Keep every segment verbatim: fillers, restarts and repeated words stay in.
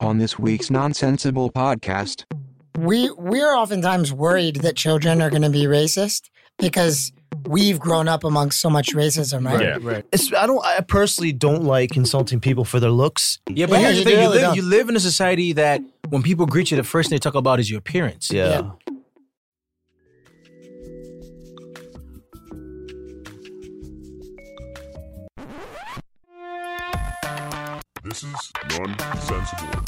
On this week's Nonsensible podcast, we we're oftentimes worried that children are going to be racist because we've grown up amongst so much racism, right? Yeah, right. It's, I don't. I personally don't like insulting people for their looks. Yeah, but Yeah, here's you the thing: you really live, don't. you live in a society that when people greet you, the first thing they talk about is your appearance. Yeah. Yeah. This is Nonsensible.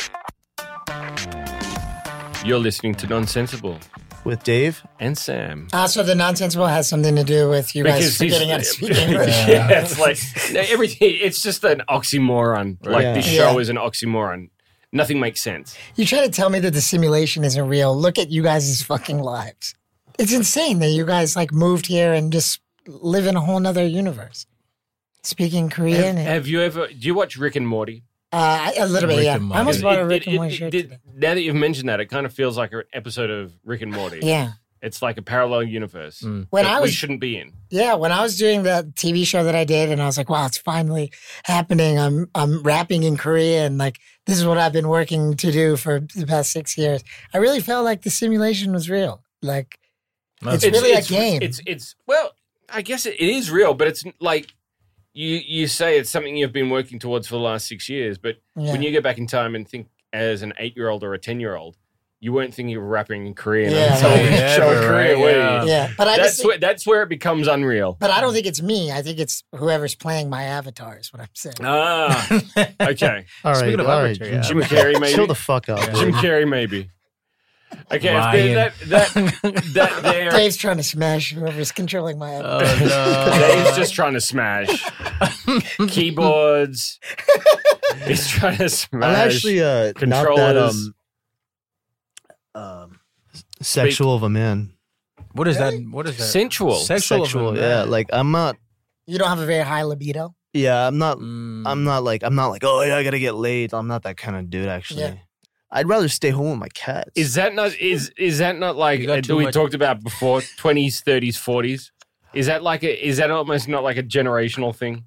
You're listening to Nonsensible With Dave. and Sam. Ah, so the nonsensible has something to do with you guys Because he's- forgetting how to speak English. yeah, it's like no, everything. It's just an oxymoron. Like Yeah. this show Yeah. is an oxymoron. Nothing makes sense. You try to tell me that the simulation isn't real. Look at you guys' fucking lives. It's insane that you guys like moved here and just live in a whole nother universe. Speaking Korean. Have, have you ever? Do you watch Rick and Morty? uh, a little bit, Rick yeah. and I almost Morty. bought a Rick It- and it- Morty it- shirt it- today. now that you've mentioned that, it kind of feels like an episode of Rick and Morty. Yeah. It's like a parallel universe Mm. When that I we was shouldn't be in. Yeah, when I was doing the T V show that I did, and I was like, "Wow, it's finally happening." I'm I'm rapping in Korean. Like this is what I've been working to do for the past six years. I really felt like the simulation was real. Like it's, really a game. It's it's well, I guess it, it is real, but it's like you you say it's something you've been working towards for the last six years. But Yeah. when you go back in time and think as an eight year old or a ten year old, you weren't thinking of rapping in Korean Yeah, until right. the Yeah, show in right, Korea, were yeah. you? yeah, but I That's just think, where that's where it becomes unreal. but I don't think it's me. I think it's whoever's playing my avatar. Is what I'm saying. Ah, okay. All right. Speaking of all right. arbitrary, yeah. Jim Carrey, maybe. Chill the fuck out. Jim dude. Carrey, maybe. Okay, if Ryan. there- that that that there. Dave's trying to smash whoever's controlling my avatar. Oh, no. Dave's just trying to smash keyboards. He's trying to smash. I'm actually uh, not that controllers. um, um sexual of a man. What is that? What is that? sensual. Sexual. of a Sexual, man. yeah. Like I'm not. You don't have a very high libido. Yeah, I'm not. Mm. I'm not like. I'm not like. Oh yeah, I gotta get laid. I'm not that kind of dude. Actually, Yeah. I'd rather stay home with my cats. Is that not is is that not like You got uh, too we much- talked about before? Twenties, thirties, forties. Is that like a? Is that almost not like a generational thing?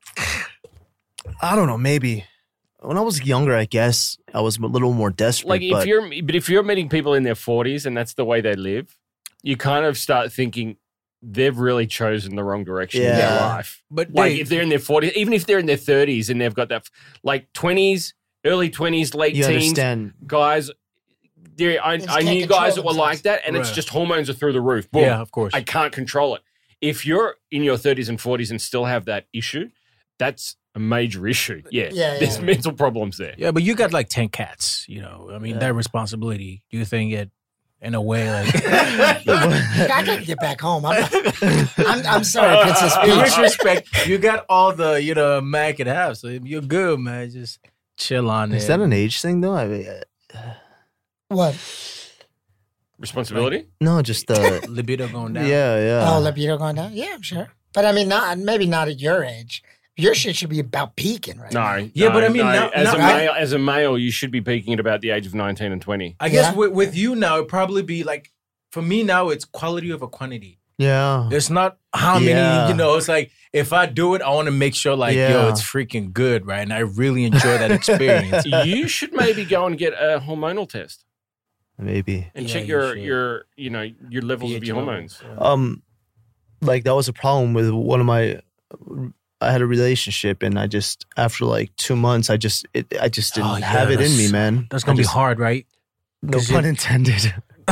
I don't know. Maybe when I was younger, I guess I was a little more desperate. Like if but you're, but if you're meeting people in their forties and that's the way they live, you kind of start thinking they've really chosen the wrong direction in their Yeah. life. But Like Dave, if they're in their forties, even if they're in their thirties and they've got that, like twenties, early twenties, late you teens, understand. guys. There, I, just I can't knew control guys that were themselves. like that, and it's Right. just hormones are through the roof. Boom. yeah, of course. I can't control it. If you're in your thirties and forties and still have that issue, that's a major issue. Yeah, Yeah, yeah. there's mental problems there. yeah, but you got like ten cats. You know, I mean, Yeah. that responsibility. Do you think it, in a way, like? I gotta get back home. I'm, not, I'm, I'm sorry, Princess In Peach. retrospect, you got all the you know man could have, so you're good, man. Just chill on it. Is that an age thing though? I mean, uh, What? Responsibility? no, just uh, libido going down? yeah, yeah. Oh, libido going down? Yeah, I'm sure. But I mean, not maybe not at your age. Your shit should be about peaking right now. No. Yeah, no, but I mean, no. now- as now- a male, as a male, you should be peaking at about the age of nineteen and twenty. I guess Yeah. with, with you now, it'd probably be like, for me now, it's quality over quantity. yeah. It's not how Yeah. many, you know, it's like, if I do it, I want to make sure like, yo, Yeah. it's freaking good, right? And I really enjoy that experience. You should maybe go and get a hormonal test Maybe. and Yeah, check you your should. your you know your levels of pH your levels, hormones. yeah. Um, like that was a problem with one of my. I had a relationship, and I just after like two months, I just it, I just didn't Oh, yeah, have it in me, that's- man. That's going I to be just- hard, right? No 'Cause you- pun intended.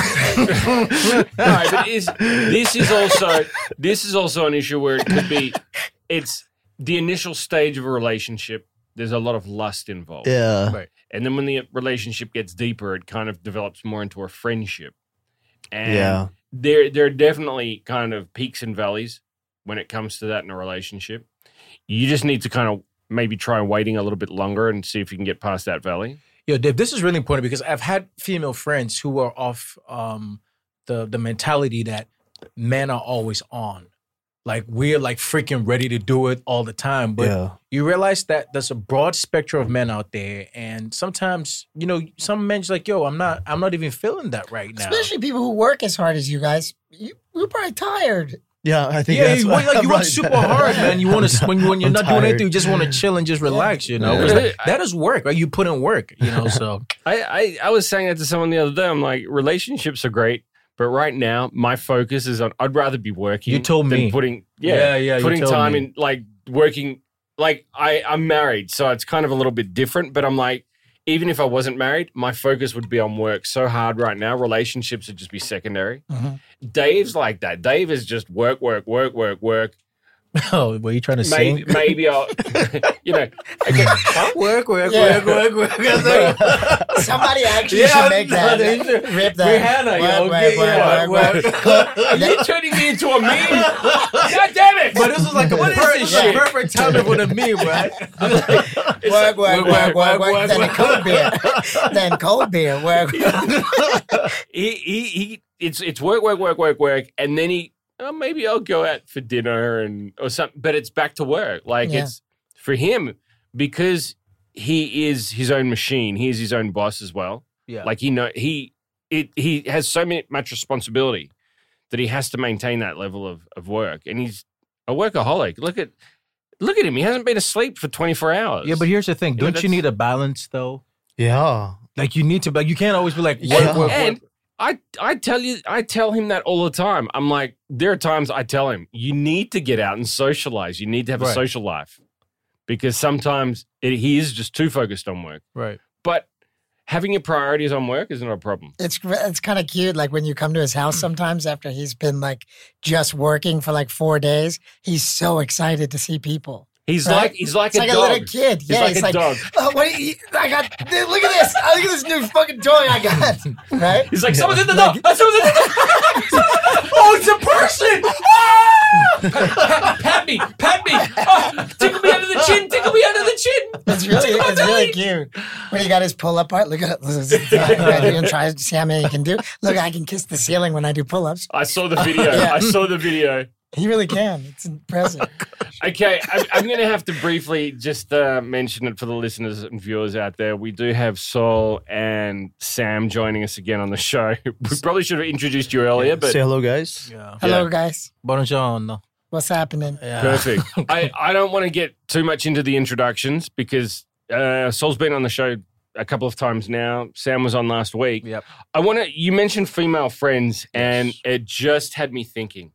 No, but is, this is also this is also an issue where it could be. It's the initial stage of a relationship. There's a lot of lust involved. Yeah. Right. And then when the relationship gets deeper, it kind of develops more into a friendship. And Yeah. there there are definitely kind of peaks and valleys when it comes to that in a relationship. You just need to kind of maybe try waiting a little bit longer and see if you can get past that valley. Yo, Dave, this is really important because I've had female friends who are off um, the the mentality that men are always on. Like we're like freaking ready to do it all the time. But yeah. you realize that there's a broad spectrum of men out there. And sometimes, you know, some men's like, yo, I'm not I'm not even feeling that right now. Especially people who work as hard as you guys. You, you're probably tired. Yeah, I think Yeah, that's you, what, like, you right. work super hard, man. You want to when, when you're I'm not doing tired. anything, you just want to chill and just relax, you know. Yeah. 'Cause That, that is work, right? You put in work, you know. So I, I, I was saying that to someone the other day. I'm like, relationships are great, but right now my focus is on. I'd rather be working. You told than me. putting yeah, Yeah, yeah, you putting told time me. in like working. Like I, I'm married, so it's kind of a little bit different. But I'm like, even if I wasn't married, my focus would be on work so hard right now. Relationships would just be secondary. Mhm. Dave's like that. Dave is just work, work, work, work, work. oh, were you trying to Maybe, sing? maybe I'll, you know, okay, Work, work, Yeah. work, work, work. Somebody actually Yeah, should make no, that. they should. Rip that. Rihanna, Work, yo, work, get- work, yeah, work, work. work. are you turning me into a meme? God damn it! But this was like a What is perfect, this like, shit? perfect timing for the meme, right? It's Work, like- work, work, work, work. Then a cold beer. Then cold beer. Work. he, he, he, it's, it's work, work, work, work, work. And then he, oh, maybe I'll go out for dinner and, or something, but it's back to work. Like Yeah. it's for him because he is his own machine. He is his own boss as well. Yeah. Like he know, he, it, he has so many, much responsibility that he has to maintain that level of, of work. And he's a workaholic. Look at, look at him. He hasn't been asleep for twenty-four hours. yeah, but here's the thing. You know, Don't you that's- need a balance, though? Yeah. Like, you need to, like, you can't always be like, work, Yeah. work, And work. I, I tell you, I tell him that all the time. I'm like, there are times I tell him, you need to get out and socialize. You need to have a Right. social life because sometimes it, he is just too focused on work. Right. But having your priorities on work is not a problem. It's it's kind of cute. Like when you come to his house sometimes after he's been like just working for like four days, he's so excited to see people. He's Right? like he's like It's a like a dog. little kid. He's Yeah, like he's a like, dog. oh, what do you, I got, dude, look at this. Oh, look at this new fucking toy I got. Right? He's like, someone's in the door. Oh, someone's in the door. Oh, it's a person. Ah! Pat, pat, pat me. Pat me. Oh, tickle me under the chin. Tickle me under the chin. It's really, Tickle my it's really belly. cute. When he got his pull up part, look at it. Right, you're gonna try to see how many he can do. Look, I can kiss the ceiling when I do pull ups. I saw the video. Yeah. I saw the video. He really can. It's impressive. Okay, I'm, I'm going to have to briefly just uh, mention it for the listeners and viewers out there. We do have Saul and Sam joining us again on the show. We probably should have introduced you earlier, but Say hello, guys. Yeah. Hello, Yeah. guys. Buongiorno. What's happening? Yeah. perfect. I, I don't want to get too much into the introductions because uh, Saul's been on the show a couple of times now. Sam was on last week. Yep. I want to. You mentioned female friends, and Yes. it just had me thinking.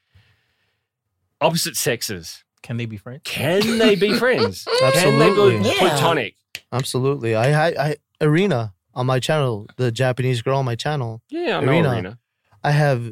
Opposite sexes, Can they be friends? can they be friends? Can they Absolutely. be Yeah. platonic? Absolutely. I, I, I, Arena on my channel, the Japanese girl on my channel. Yeah, I know Arena. Arena. I have.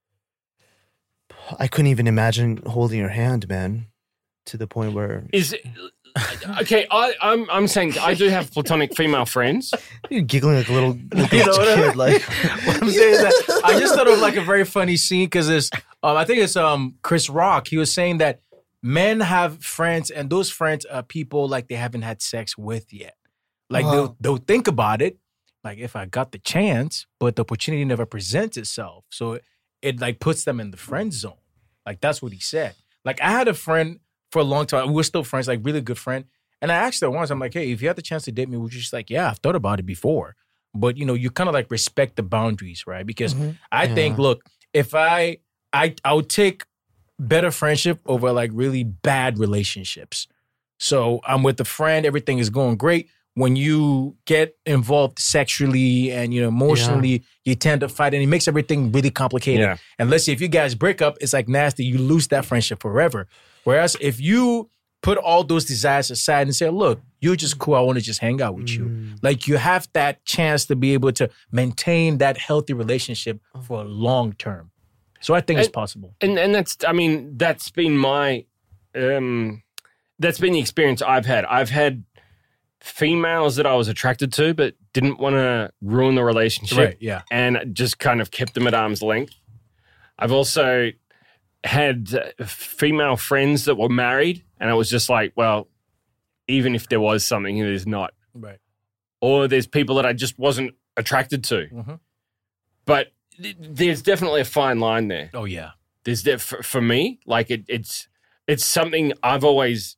I couldn't even imagine holding her hand, man, to the point where Is okay. I, I'm I'm saying I do have platonic female friends. you're giggling like a little, little You know what I mean? kid. Like, What I'm saying is that I just thought of like a very funny scene because it's um, I think it's um Chris Rock. He was saying that men have friends and those friends are people like they haven't had sex with yet. Like Wow. they'll they'll think about it, like if I got the chance, but the opportunity never presents itself. So it, it like puts them in the friend zone. Like that's what he said. Like I had a friend for a long time. We were still friends, like really good friend. And I asked her once, I'm like, hey, if you had the chance to date me, would you? She's like, yeah, I've thought about it before. But you know, you kind of like respect the boundaries, right? Because Mhm. I Yeah. think, look, if I I I would take better friendship over like really bad relationships. So I'm with a friend, everything is going great. When you get involved sexually and you know emotionally, you tend to fight, and it makes everything really complicated. Yeah. And let's say if you guys break up, it's like nasty. You lose that friendship forever. Whereas if you put all those desires aside and say, look, you're just cool. I want to just hang out with you. Mm. Like you have that chance to be able to maintain that healthy relationship for a long term. So I think it's And- possible. And and that's I mean that's been my um that's been the experience I've had. I've had females that I was attracted to but didn't want to ruin the relationship Right, yeah. and just kind of kept them at arm's length. I've also had uh, female friends that were married and I was just like, well, even if there was something, there's not. Right. Or there's people that I just wasn't attracted to. Mhm. But th- there's definitely a fine line there. Oh, yeah. There's that for, for me, like it, it's it's something I've always.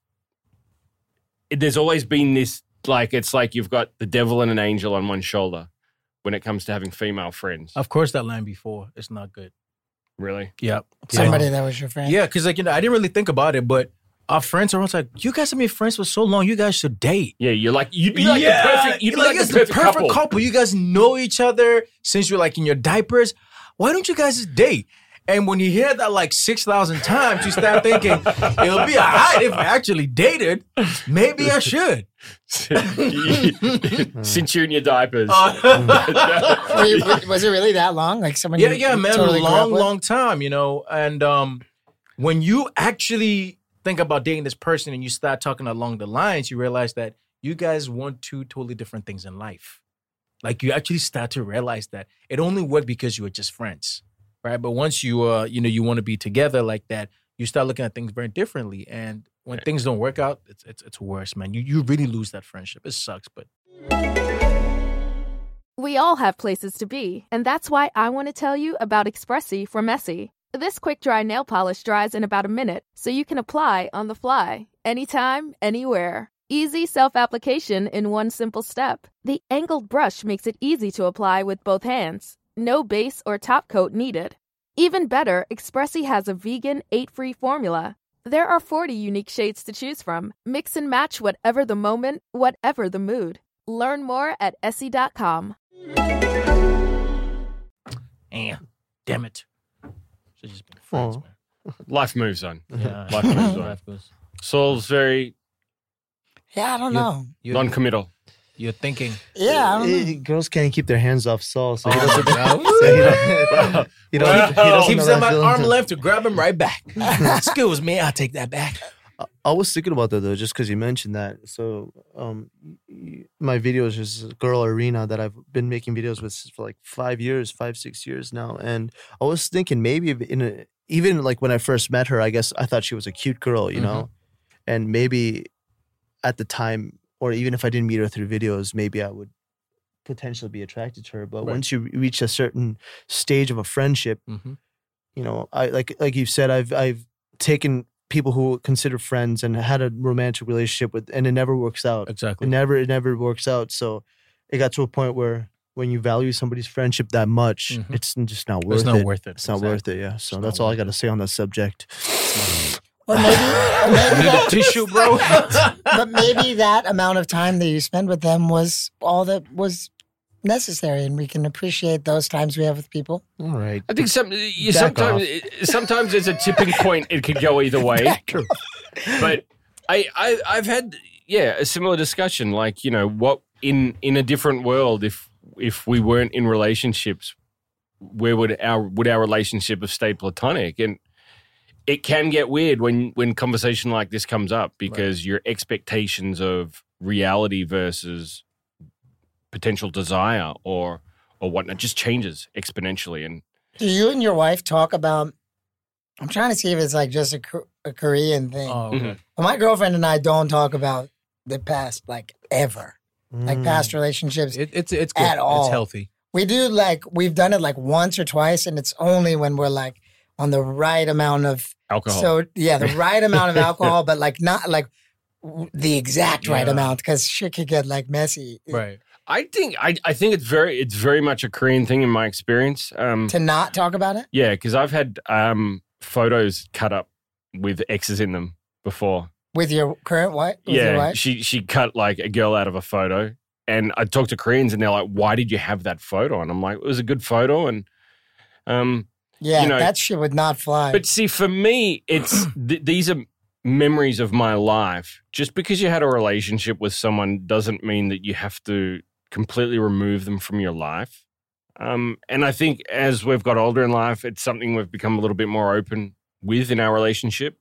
It, there's always been this like it's like you've got the devil and an angel on one shoulder when it comes to having female friends. Of course, that line before, it's not good. Really? Yep. Somebody that was your friend. Yeah, because like you know, I didn't really think about it, but our friends are always like, "You guys have been friends for so long. You guys should date." Yeah, you're like you'd be like yeah, the perfect. You'd be like, it's the perfect, couple. couple. You guys know each other since you're like in your diapers. Why don't you guys just date? And when you hear that like six thousand times, you start thinking it'll be alright if I actually dated. Maybe I should. Since you're in your diapers. Were you- was it really that long? Like someone? Yeah, you yeah, man, totally a grew up long, with? long time, you know. And um, when you actually think about dating this person and you start talking along the lines, you realize that you guys want two totally different things in life. Like you actually start to realize that it only worked because you were just friends, right? But once you, uh, you know, you want to be together like that, you start looking at things very differently. And when things don't work out, it's it's it's worse, man. You you really lose that friendship. It sucks, but. We all have places to be, and that's why I want to tell you about Expressi from Essie. This quick-dry nail polish dries in about a minute, so you can apply on the fly, anytime, anywhere. Easy self-application in one simple step. The angled brush makes it easy to apply with both hands. No base or top coat needed. Even better, Expressi has a vegan, eight-free formula. There are forty unique shades to choose from. Mix and match whatever the moment, whatever the mood. Learn more at essie dot com. Damn, damn it. Should just been friends, Aw. man. Life moves on. Yeah. Life moves on. Life goes. Saul's very Yeah, I don't You- know. You're, non-committal. you're thinking. Yeah, I don't know. Eh, girls can't keep their hands off Saul, so he Oh, doesn't. God. so he don't- he don't- he doesn't Keeps know them that at feeling. arm length to grab him right back. Excuse me, I'll take that back. I- I was thinking about that though, just because you mentioned that. So, um, y- my videos is a girl Arena that I've been making videos with for like five years, five six years now, and I was thinking maybe if in a, even like when I first met her, I guess I thought she was a cute girl, you know, and maybe at the time, or even if I didn't meet her through videos, maybe I would potentially be attracted to her. But Right. once you reach a certain stage of a friendship, Mm-hmm. you know, I like like you said, I've I've taken people who consider friends and had a romantic relationship with, and it never works out. It Exactly. never it never works out. So it got to a point where when you value somebody's friendship that much, Mhm. it's just not worth It's not it. worth it. It's not worth it. Yeah. So It's that's not all I worth got to say on that subject. Or maybe, or maybe Need a that, tissue, bro. but maybe that amount of time that you spend with them was all that was necessary, and we can appreciate those times we have with people. All right. I think some you Back sometimes sometimes there's a tipping point. It could go either way. True. But I, I I've had yeah a similar discussion. Like you know what in in a different world, if if we weren't in relationships, where would our would our relationship have stayed platonic? And it can get weird when when conversation like this comes up because your expectations of reality versus potential desire or or whatnot just changes exponentially. And Do you and your wife talk about? I'm trying to see if it's like just a, Ko- a Korean thing. Oh, okay. But my girlfriend and I don't talk about the past like ever, like Mm. past relationships. It, it's it's good. At all. It's healthy. We do like we've done it like once or twice, and it's only when we're like on the right amount of alcohol. so yeah, the right amount of alcohol, but like not like w- the exact right Yeah. amount because shit could get like messy. Right. I think I, I think it's very it's very much a Korean thing in my experience. Um, To not talk about it. yeah, because I've had um, photos cut up with exes in them before. With your current wife? With your yeah, wife? she she cut like a girl out of a photo, and I talked to Koreans, and they're like, "Why did you have that photo?" And I'm like, "It was a good photo." And um, yeah, you know- that shit would not fly. but see, for me, it's th- these are memories of my life. Just because you had a relationship with someone doesn't mean that you have to completely remove them from your life. Um, and I think as we've got older in life, it's something we've become a little bit more open with in our relationship.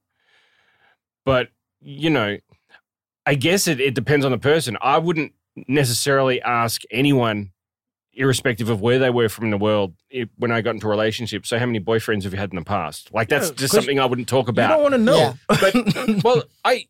But, you know, I guess it, it depends on the person. I wouldn't necessarily ask anyone, irrespective of where they were from the world, if, when I got into a relationship, so how many boyfriends have you had in the past? Like, that's Yeah, just 'cause something I wouldn't talk You about. don't want to know. Yeah. But, well, I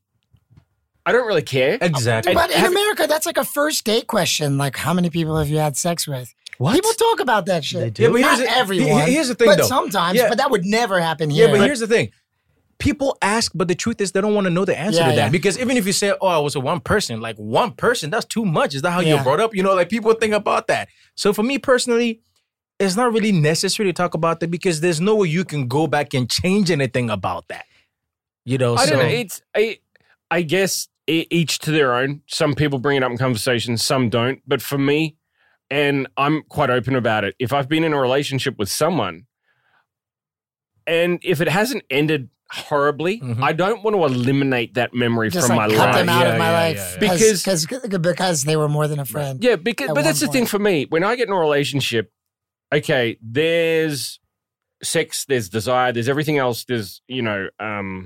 I don't really care. Exactly. But in have- America, that's like a first date question. Like, how many people have you had sex with? What? People talk about that They shit. do? Yeah, but Not here's the- everyone. he- here's the thing, but though. sometimes. Yeah. But that would never happen Yeah, here. but here's the thing. People ask, but the truth is they don't want to know the answer Yeah, to that. yeah. Because even if you say, oh, I was a one person, like one person, that's too much. Is that how Yeah. you're brought up? You know, like people think about that. So for me personally, it's not really necessary to talk about that because there's no way you can go back and change anything about that. You know, I so don't know. It's I, I guess e- each to their own. Some people bring it up in conversations, some don't. But for me, and I'm quite open about it, if I've been in a relationship with someone and if it hasn't ended horribly, Mhm. I don't want to eliminate that memory Just from like my cut life. them out Yeah, of my yeah, life yeah, yeah. because Because- because because they were more than a friend. Yeah, because At but that's one the thing point. for me. When I get in a relationship, okay, there's sex, there's desire, there's everything else, there's, you know, um,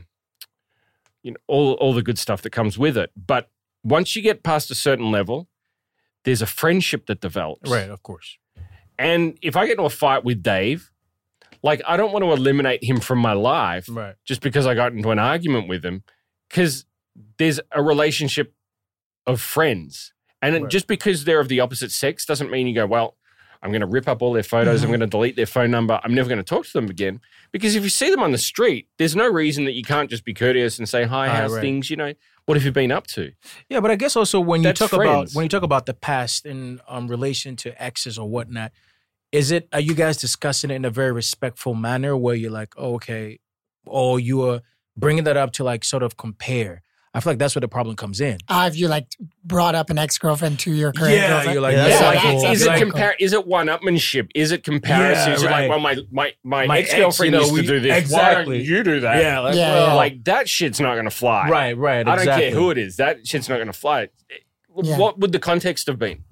you know, all all the good stuff that comes with it. But once you get past a certain level, there's a friendship that develops. right, of course. And if I get into a fight with Dave, like I don't want to eliminate him from my life Right. just because I got into an argument with him, because there's a relationship of friends. And it- Right. just because they're of the opposite sex doesn't mean you go, well, I'm going to rip up all their photos. I'm Mhm. going to delete their phone number. I'm never going to talk to them again. Because if you see them on the street, there's no reason that you can't just be courteous and say, hi, Hi, how's right. things? You know, what have you been up to? Yeah, but I guess also when you That's talk about friends. when you talk about the past in um, relation to exes or whatnot, is it are you guys discussing it in a very respectful manner where you're like, oh, okay, or you are bringing that up to like sort of compare? I feel like that's where the problem comes in. Uh, have you like brought up an ex-girlfriend to your current girlfriend? you're like, Yeah, yeah, that's Yeah, not like, cool. is, That's it not compar- is it one-upmanship? Is it comparison? Yeah, is it right. like, well, my, my, my, My ex-girlfriend ex, you know, used to we- do this. exactly. Why don't you do that? Yeah, like, Yeah, well, yeah. Like, that shit's not going to fly. right, right. I don't exactly. care who it is. That shit's not going to fly. Yeah. What would the context have been?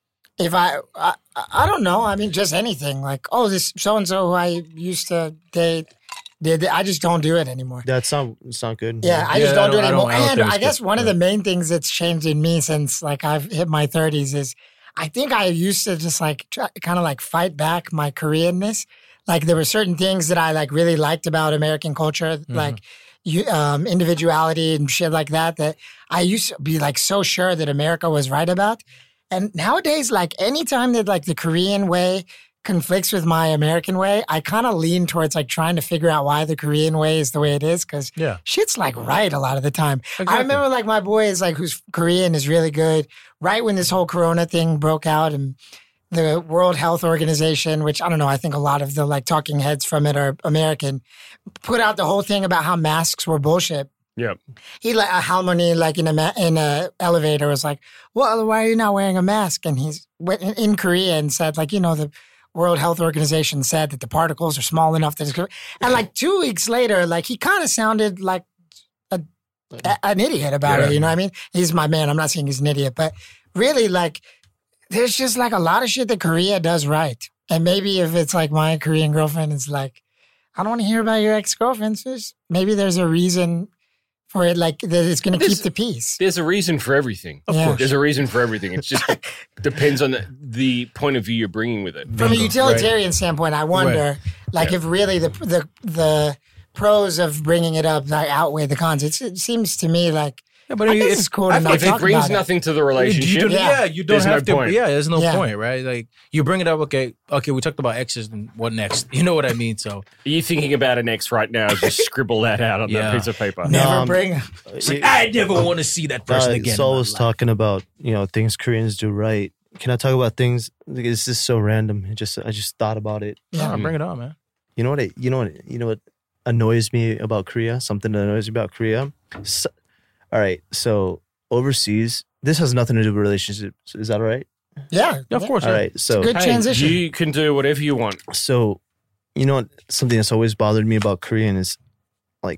If I, I, I don't know. I mean, just anything like, oh, this so and so who I used to date did. I just don't do it anymore. That's not. It's not good. Yeah, I Yeah, just I don't do it don't- I don't- anymore. I don't And think I it's guess good. one of Yeah. the main things that's changed in me since like I've hit my thirties is I think I used to just like try, kind of like fight back my Koreanness. Like there were certain things that I like really liked about American culture, Mm-hmm. like you, um, individuality and shit like that. That I used to be like so sure that America was right about. And nowadays, like anytime that like the Korean way conflicts with my American way, I kind of lean towards like trying to figure out why the Korean way is the way it is because Yeah. shit's like right a lot of the time. I Exactly. remember like my boy is like who's Korean is really good. Right when this whole Corona thing broke out and the World Health Organization, which I don't know, I think a lot of the like talking heads from it are American, put out the whole thing about how masks were bullshit. Yep. He like a Harmony like in a ma- in a elevator was like, well, why are you not wearing a mask? And he's went in, in Korea and said like, you know, the World Health Organization said that the particles are small enough that it's good. And like two weeks later, like he kind of sounded like a, a, an idiot about Yeah. it. You know what I mean? He's my man. I'm not saying he's an idiot, but really like there's just like a lot of shit that Korea does right. And maybe if it's like my Korean girlfriend is like, I don't want to hear about your ex-girlfriends. There's- Maybe there's a reason for it, like that it's going to There's- keep the peace. There's a reason for everything. Of Yeah. course. There's a reason for everything. It just depends on the, the point of view you're bringing with it. From a Bingo. utilitarian standpoint, I wonder, like, if really the the the pros of bringing it up like outweigh the cons. It's, it seems to me like Yeah, but I I mean, guess it's it's cool to I not feel If like talk it brings about it. nothing to the You relationship, don't- Yeah. yeah, you don't There's no have to. point. Yeah, there's no Yeah. point, right? Like you bring it up. Okay, okay, we talked about exes, and what next? You know what I mean? So are you thinking about an ex right now? Just scribble that out on Yeah. that piece of paper. Never Um, bring. it's like, I never want to see that person Uh, again. in Saul my was life. talking about you know things Koreans do right. Can I talk about things? Like, it's just so random. It just I just thought about it. Yeah, Yeah. bring it on, man. You know what? It, you know what? You know what annoys me about Korea? Something that annoys me about Korea. So, all right, so overseas, this has nothing to do with relationships. Is that all right? Yeah, Yeah, of course. All yeah. right. So good Hey, transition. you can do whatever you want. so you know what? Something that's always bothered me about Korean is like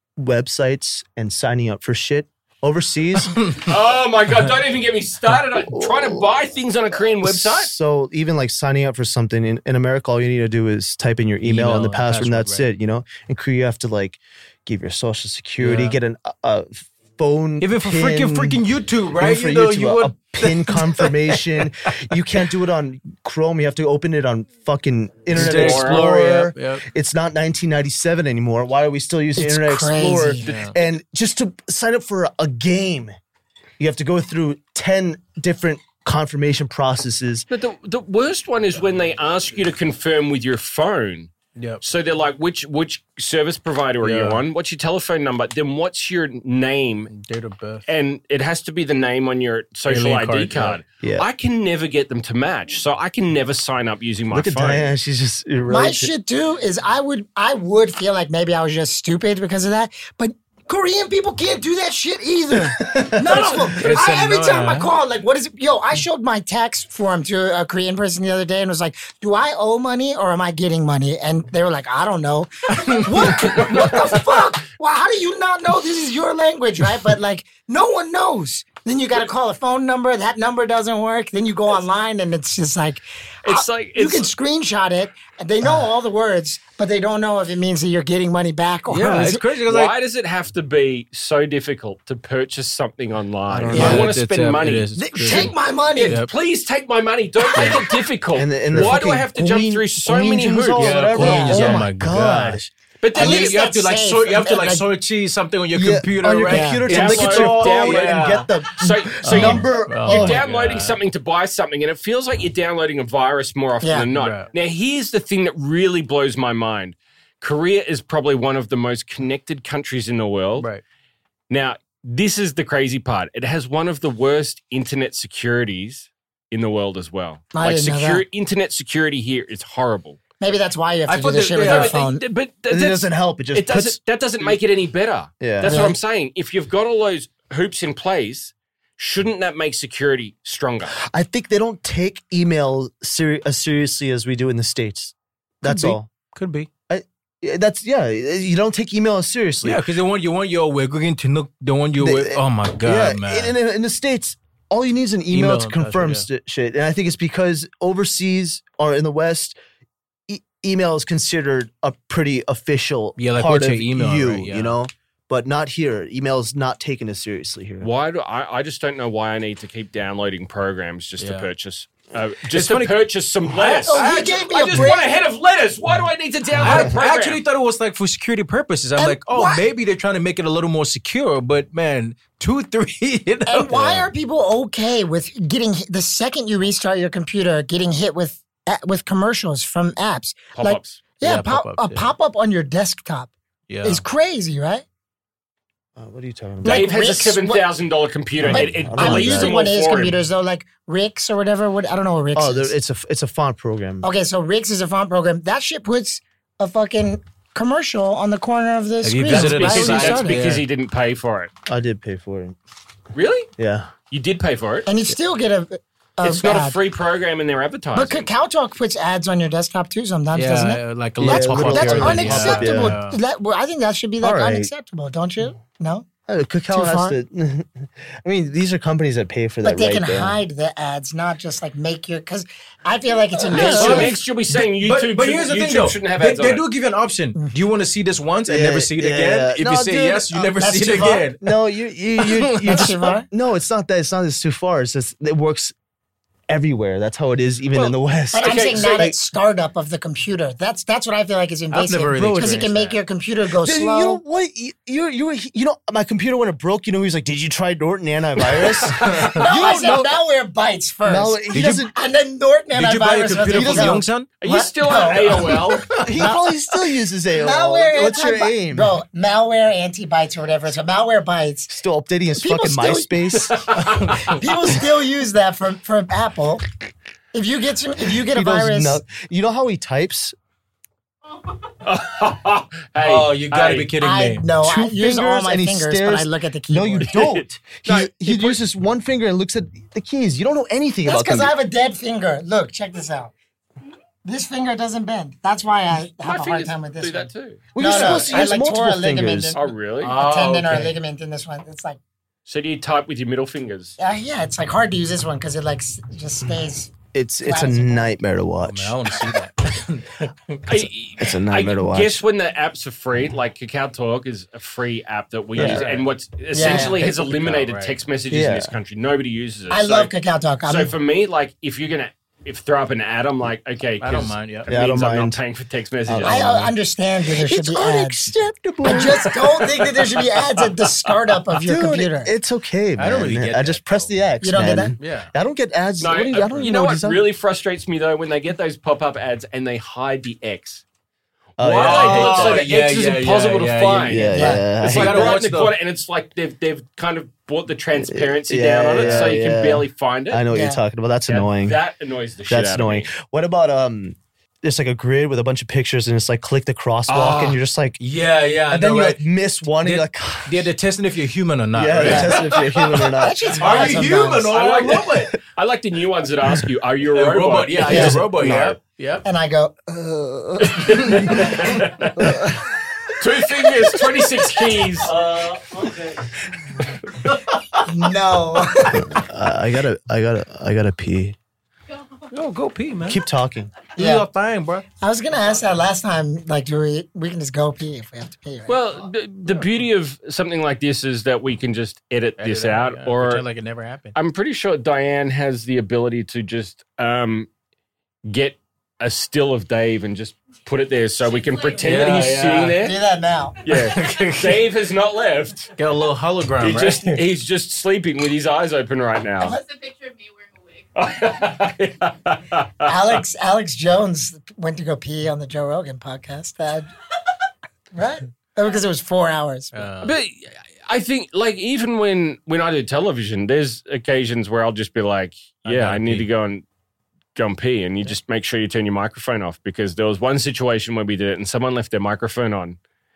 websites and signing up for shit overseas. Oh my god! Don't even get me started on trying to buy things on a Korean website. So even like signing up for something in, in America, all you need to do is type in your email, Email and the and password, and password, that's right. it. You know, in Korea, you have to like give your social security, Yeah. get an a phone, Even for pin, freaking freaking YouTube, even right? for You know, YouTube, you a, would. a pin confirmation. You can't do it on Chrome. You have to open it on fucking Internet Explorer. Explorer. Yep, yep. It's not nineteen ninety-seven anymore. Why are we still using It's Internet Explorer? crazy. Yeah. And just to sign up for a game, you have to go through ten different confirmation processes. But the the worst one is when they ask you to confirm with your phone. Yep. So they're like, which which service provider are you Yeah. on? What's your telephone number? Then what's your name? Date of birth. And it has to be the name on your social Alien I D card, card. yeah. Yeah. I can never get them to match, so I can never sign up using my Look at phone. Diane. She's just My really shit too is I would I would feel like maybe I was just stupid because of that, but Korean people can't do that shit either. None of them. It's I, every time I annoying. call, like, what is it? Yo, I showed my tax form to a Korean person the other day and was like, do I owe money or am I getting money? And they were like, I don't know. what? What the fuck? Well, how do you not know this is your language, right? But like, no one knows. Then you got to call a phone number. That number doesn't work. Then you go online and it's just like, It's uh, like- you it's- can screenshot it and they know all the words, but they don't know if it means that you're getting money back or Yeah, is it's it- crazy. 'cause, Why like, does it have to be so difficult to purchase something online? don't If know. I Yeah, want to it's- spend it's, uh, money. it is. They- take my money. Yeah, please take my money. Don't make it difficult. And the- and the Why do I fucking have to jump coin- through so many coins and hoops? all, Yeah, whatever. coins, Yeah. oh Oh my my gosh. gosh. But then At And you, least you have to that's like safe. so you have to like Like- search something on your Yeah, computer, on your right? computer to Yeah. lick it Download- through all download- and get the So, so you- number. Oh You're my of downloading God. something to buy something, and it feels like you're downloading a virus more often Yeah. than not. Right. Now, here's the thing that really blows my mind. Korea is probably one of the most connected countries in the world. Right. Now, this is the crazy part. It has one of the worst internet securities in the world as well. I like didn't know secure, that. internet security here is horrible. Maybe that's why you have I to do thought this that- shit with yeah, your but phone. But, but It that's- doesn't help. It just it doesn't. puts. That doesn't make it any better. Yeah. That's what Right. I'm saying. If you've got all those hoops in place, shouldn't that make security stronger? I think they don't take email seri- as seriously as we do in the States. That's be. all. Could be. Yeah, That's yeah. You don't take email as seriously. Yeah, because they want you want your we're going to look the one you They- with. Oh my god, yeah, man. In, in, in the States, all you need is an email, Email to and confirm password, st- shit. And I think it's because overseas or in the West, e- email is considered a pretty official Yeah, like, part what's of your email, you, right? Yeah. you know? But not here. Email is not taken as seriously here. Why do I? I just don't know why I need to keep downloading programs just to Yeah. purchase, uh, just It's to funny- purchase some lettuce. Oh, I, you gave me I a just break. want a head of lettuce. Why do I need to download I, a program? I actually thought it was like for security purposes. I'm And like, oh, why- maybe they're trying to make it a little more secure. But man, two, three. You know? And why are people okay with getting hit, the second you restart your computer, getting hit with uh, with commercials from apps? Like, pop-ups. yeah, Yeah, pop, pop-ups, a yeah. pop up on your desktop Yeah. is crazy, right? Uh, what are you talking about? Like Dave has a Rick's- seven thousand dollar computer. But It, it I I'm don't like deletes that. them using all one of his for him. computers though, like Rick's or whatever. What I don't know what Rick's Oh, there- is. it's a it's a font program. Okay, so Rick's is a font program. That shit puts a fucking commercial on the corner of the Have you screen. That's visited a Right because, when you site? that's start it. because Yeah. he didn't pay for it. I did pay for it. Really? Yeah. You did pay for it? And you still get a. a It's not a ad. free program in their advertising. But Kakao Talk puts ads on your desktop too sometimes, doesn't it? yeah, like a Yeah, little little- pop-up That's Yeah, area. unacceptable. Yeah. That, well, I think that should be like All right. unacceptable, don't you? No, Uh, Kakao Too has far? to. I mean, these are companies that pay for that. but they right can there. hide the ads, not just like make your. Because I feel like it's Next, invasive. next you'll be saying YouTube, But, but here's the YouTube thing, though. shouldn't have They, ads they on do it. give you an option. Do you want to see this once and Yeah, never see it yeah. again? If No, you say dude, yes, you uh, never that's see it too far. again. No, you you you you That's just too far? no. It's not that. It's not. It's too far. It's just it works everywhere. That's how it is, even in the West. But I'm Okay, saying so not like- at startup of the computer. That's that's what I feel like is invasive. never really because it can experienced make that. your computer go Dude, slow. you know what? You you you you know my computer when it broke. You know he was like, "Did you try Norton antivirus?" no, I said malware bites first. No, he Did you- doesn't. and then Norton Did you buy a antivirus was computer the from result. Youngsun? Are you What? still on A O L? He probably still uses A O L. Malware What's your anti- aim? Bro, malware anti-bites or whatever. So malware bites. Still updating his People fucking still- MySpace. People still use that for, for Apple. If you get some, if you get a He does virus, no- you know how he types? Hey, Oh, you gotta hey. be kidding I me. no, Two I use all fingers my and he fingers, but stares- I look at the No, keyboard. you don't. He, No, he he put- uses one finger and looks at the keys. You don't know anything That's about because them. I have a dead finger. Look, check this out. This finger doesn't bend. That's why I My have a hard fingers time with this do one. that too. well, no, you're no, supposed to I use like tore a multiple ligament fingers. Oh, really? A tendon or a okay. ligament in this one. It's like, So do you type with your middle fingers? uh, yeah, it's like hard to use this one because it like s- just stays. It's it's a Classic. nightmare to Oh, watch. man, I want to see that. I, it's a nightmare I to watch. guess when the apps are free, like Kakao Talk is a free app that we Yeah. use, and what's essentially yeah. has eliminated right. text messages in Yeah. this country. Nobody uses it. I so, love Kakao Talk. I'm, So for me, like if you're gonna if throw up an ad, I'm like, okay, I don't 'cause mind, yeah. It Yeah, I means don't I'm mind. not paying for text messages. I uh, understand that there should it's be ads. unacceptable. I just don't think that there should be ads at the startup of your Dude, computer. it's okay, man. I don't really get I just that, press though. the X. You don't get man. Yeah. I don't get ads. No, what do you, I don't you even know what what design- really frustrates me though when they get those pop up ads and they hide the X. Oh, Why? yeah. So the yeah, X is yeah, impossible yeah, to yeah, find. Yeah, yeah, Yeah. yeah. It's You like gotta right in watch the the- corner, and it's like they've they've kind of brought the transparency Yeah, down on it, so yeah, you can yeah. barely find it. I know what Yeah. you're talking about. That's Yeah, annoying. That annoys the shit That's out annoying. of me. What about um? There's like a grid with a bunch of pictures, and it's like click the crosswalk, Ah. and you're just like, Yeah, yeah. I and then know, you right? like miss one, and They're- you're like, Yeah, they're testing if you're human or not. yeah, right? they're testing if you're human or not. That shit's Are hard you sometimes. human or I a like robot? I like the new ones that ask you, "Are you a A robot?" robot. Yeah, Yeah. yeah, a robot. No. Yeah, yeah. And I go, uh, Two fingers, twenty-six keys. no. Uh, I gotta, I gotta, I gotta pee. Yo, go pee, man. Keep talking. Do Yeah. your thing, bro. I was gonna ask that last time. Like, do we? We can just go pee if we have to pee. Right? Well, the, the beauty of something like this is that we can just edit, Edit this it out, yeah. or Pretend like it never happened. I'm pretty sure Diane has the ability to just um, get a still of Dave and just put it there so we can pretend Yeah, that he's yeah. sitting do there. that now. Yeah, Dave has not left. Get a little hologram, He right? just he's just sleeping with his eyes open right now. That's a picture of me wearing a wig. Alex Alex Jones went to go pee on the Joe Rogan podcast. Uh, right? Oh, because it was four hours. Uh, But I think, like, even when when I do television, there's occasions where I'll just be like, I "Yeah, gotta I need pee. to go and go and pee," and you just make sure you turn your microphone off, because there was one situation where we did it and someone left their microphone on,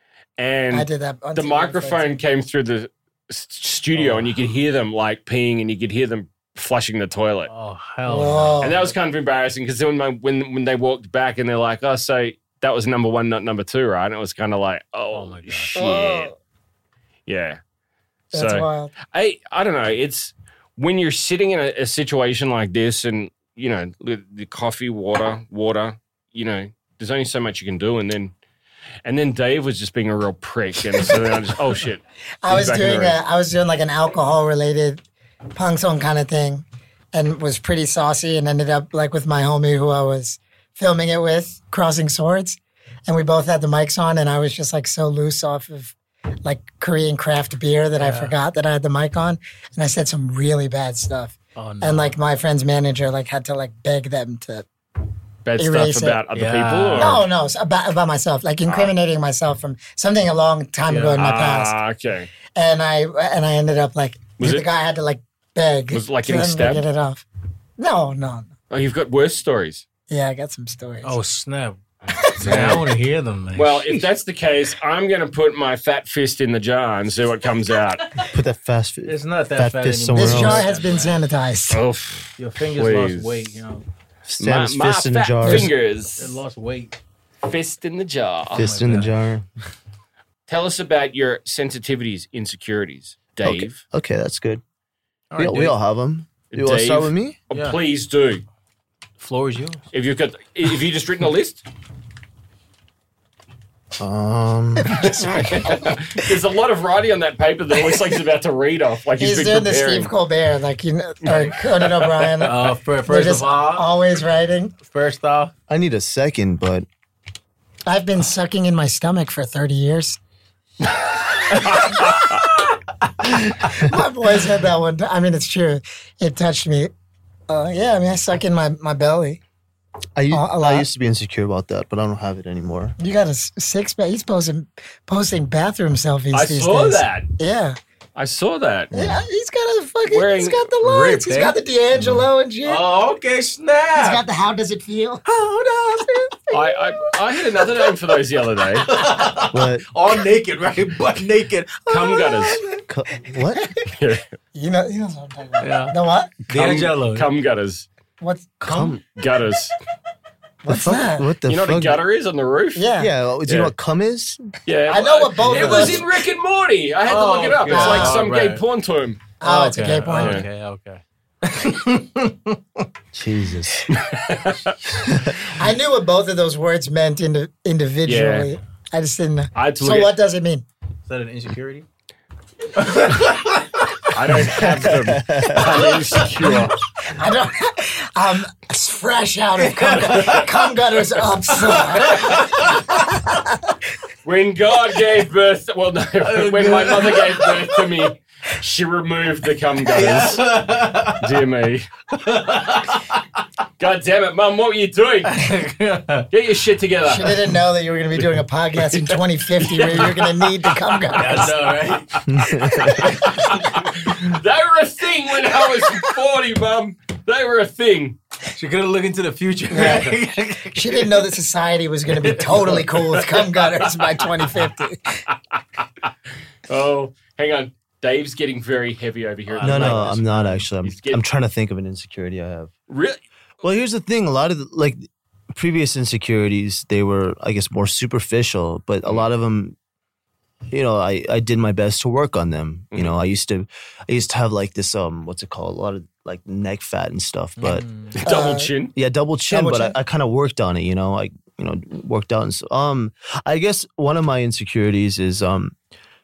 and I did that. on the T V microphone came through the s- studio, and you could hear them like peeing, and you could hear them flushing the toilet. oh hell. no. Whoa. And that was kind of embarrassing because when, my, when when they walked back and they're like, "Oh, so that was number one, not number two, right?" And it was kind of like, "Oh, Oh my God. shit, Whoa. yeah." That's so wild. I I don't know. It's when you're sitting in a, a situation like this, and you know the, the coffee, water, water. You know, there's only so much you can do, and then and then Dave was just being a real prick, and so then I just oh shit. I He's was back in the doing room. a, I was doing like an alcohol related punk song kind of thing, and was pretty saucy, and ended up like with my homie who I was filming it with, crossing swords, and we both had the mics on, and I was just like so loose off of like Korean craft beer that I forgot that I had the mic on, and I said some really bad stuff, Oh, no. and like my friend's manager like had to like beg them to Bad Erase stuff it. about other Yeah. people. Or? no no it's about about myself, like incriminating myself from something a long time ago in my past. Ah, okay. And I and I ended up like Was the it- guy had to like beg Was it like to getting them to stabbed? get it off. No, no, no. Oh, you've got worse stories. Yeah, I got some stories. Oh snap! Man, I want to hear them, man. Well, if that's the case, I'm going to put my fat fist in the jar and see what comes out. Put that fast. it's not that Fat fat fist anymore. this somewhere jar else. has been sanitized. Oh, Your fingers Please. lost weight. You know, Stand his my, my fist in the fat jar. they fingers. lost weight. Fist in the jar. Fist my in the God. jar. Tell us about your sensitivities, insecurities, Dave. Okay, that's good. All we, right, all, we Dave. all have them. You want to Dave? start with me? Oh, Yeah. Please do. Floor is yours. If you've got, if you just written a list, Um, there's a lot of writing on that paper that looks like he's about to read off. Like he's, He's been doing the preparing. Steve Colbert, like you know, or Conan O'Brien. Uh, fir- They're first just of all, always writing. first off, I need a second, but I've been sucking in my stomach for thirty years. My boy said that one time. I mean, it's true. It touched me. Uh, yeah, I mean, I suck in my, my belly. I, u- Uh, a lot. I used to be insecure about that, but I don't have it anymore. You got a s- six pack. He's posting posting bathroom selfies I these saw days. that. Yeah. I saw that. Yeah, he's got a fucking. Wearing he's got the lights. ripped, He's eh? got the D'Angelo and shit. oh, okay, He's snap. got the How Does It Feel? How does it feel? I, I I had another name for those the other day. What? All naked, right? Butt naked. Cum gutters. Cu- what? You know, you know what I'm talking about. Yeah. The what? D'Angelo. Cum gutters. What's cum? Gutters. What's the fuck? that? What the You know what fuck? a gutter is on the roof? Yeah. Yeah. well, Do you Yeah. know what cum is? Yeah. I know what both It of was us- in Rick and Morty. I had to Oh, look it up. It's God. like some gay Right. porn term. Oh, it's a gay porn. Okay, okay. Jesus. I knew what both of those words meant indi- individually. I just didn't know. I had to So look what at, does it mean? Is that an insecurity? I don't have them. I'm insecure. I don't. I'm fresh out of cum, cum gutters upside. When God gave birth, well, no, when my mother gave birth to me, she removed the cum gutters. Dear me. God damn it, Mum, what were you doing? Get your shit together. She didn't know that you were going to be doing a podcast in twenty fifty where you're going to need the cum gunners. I know, right? They were a thing when I was forty, Mum. They were a thing. She could have looked into the future. She didn't know that society was going to be totally cool with cum gunners by twenty fifty. Oh, hang on. Dave's getting very heavy over here. No, no, I'm not actually. I'm, He's getting- I'm trying to think of an insecurity I have. Really? Well, here's the thing. A lot of the, like previous insecurities, they were, I guess, more superficial, but a lot of them, you know, I, I did my best to work on them. You know, I used to, I used to have like this, um, what's it called? A lot of like neck fat and stuff, but Double Uh, chin. yeah, double chin, Double but chin. I, I kind of worked on it, you know, I, you know, worked out. And so, um, I guess one of my insecurities is, um,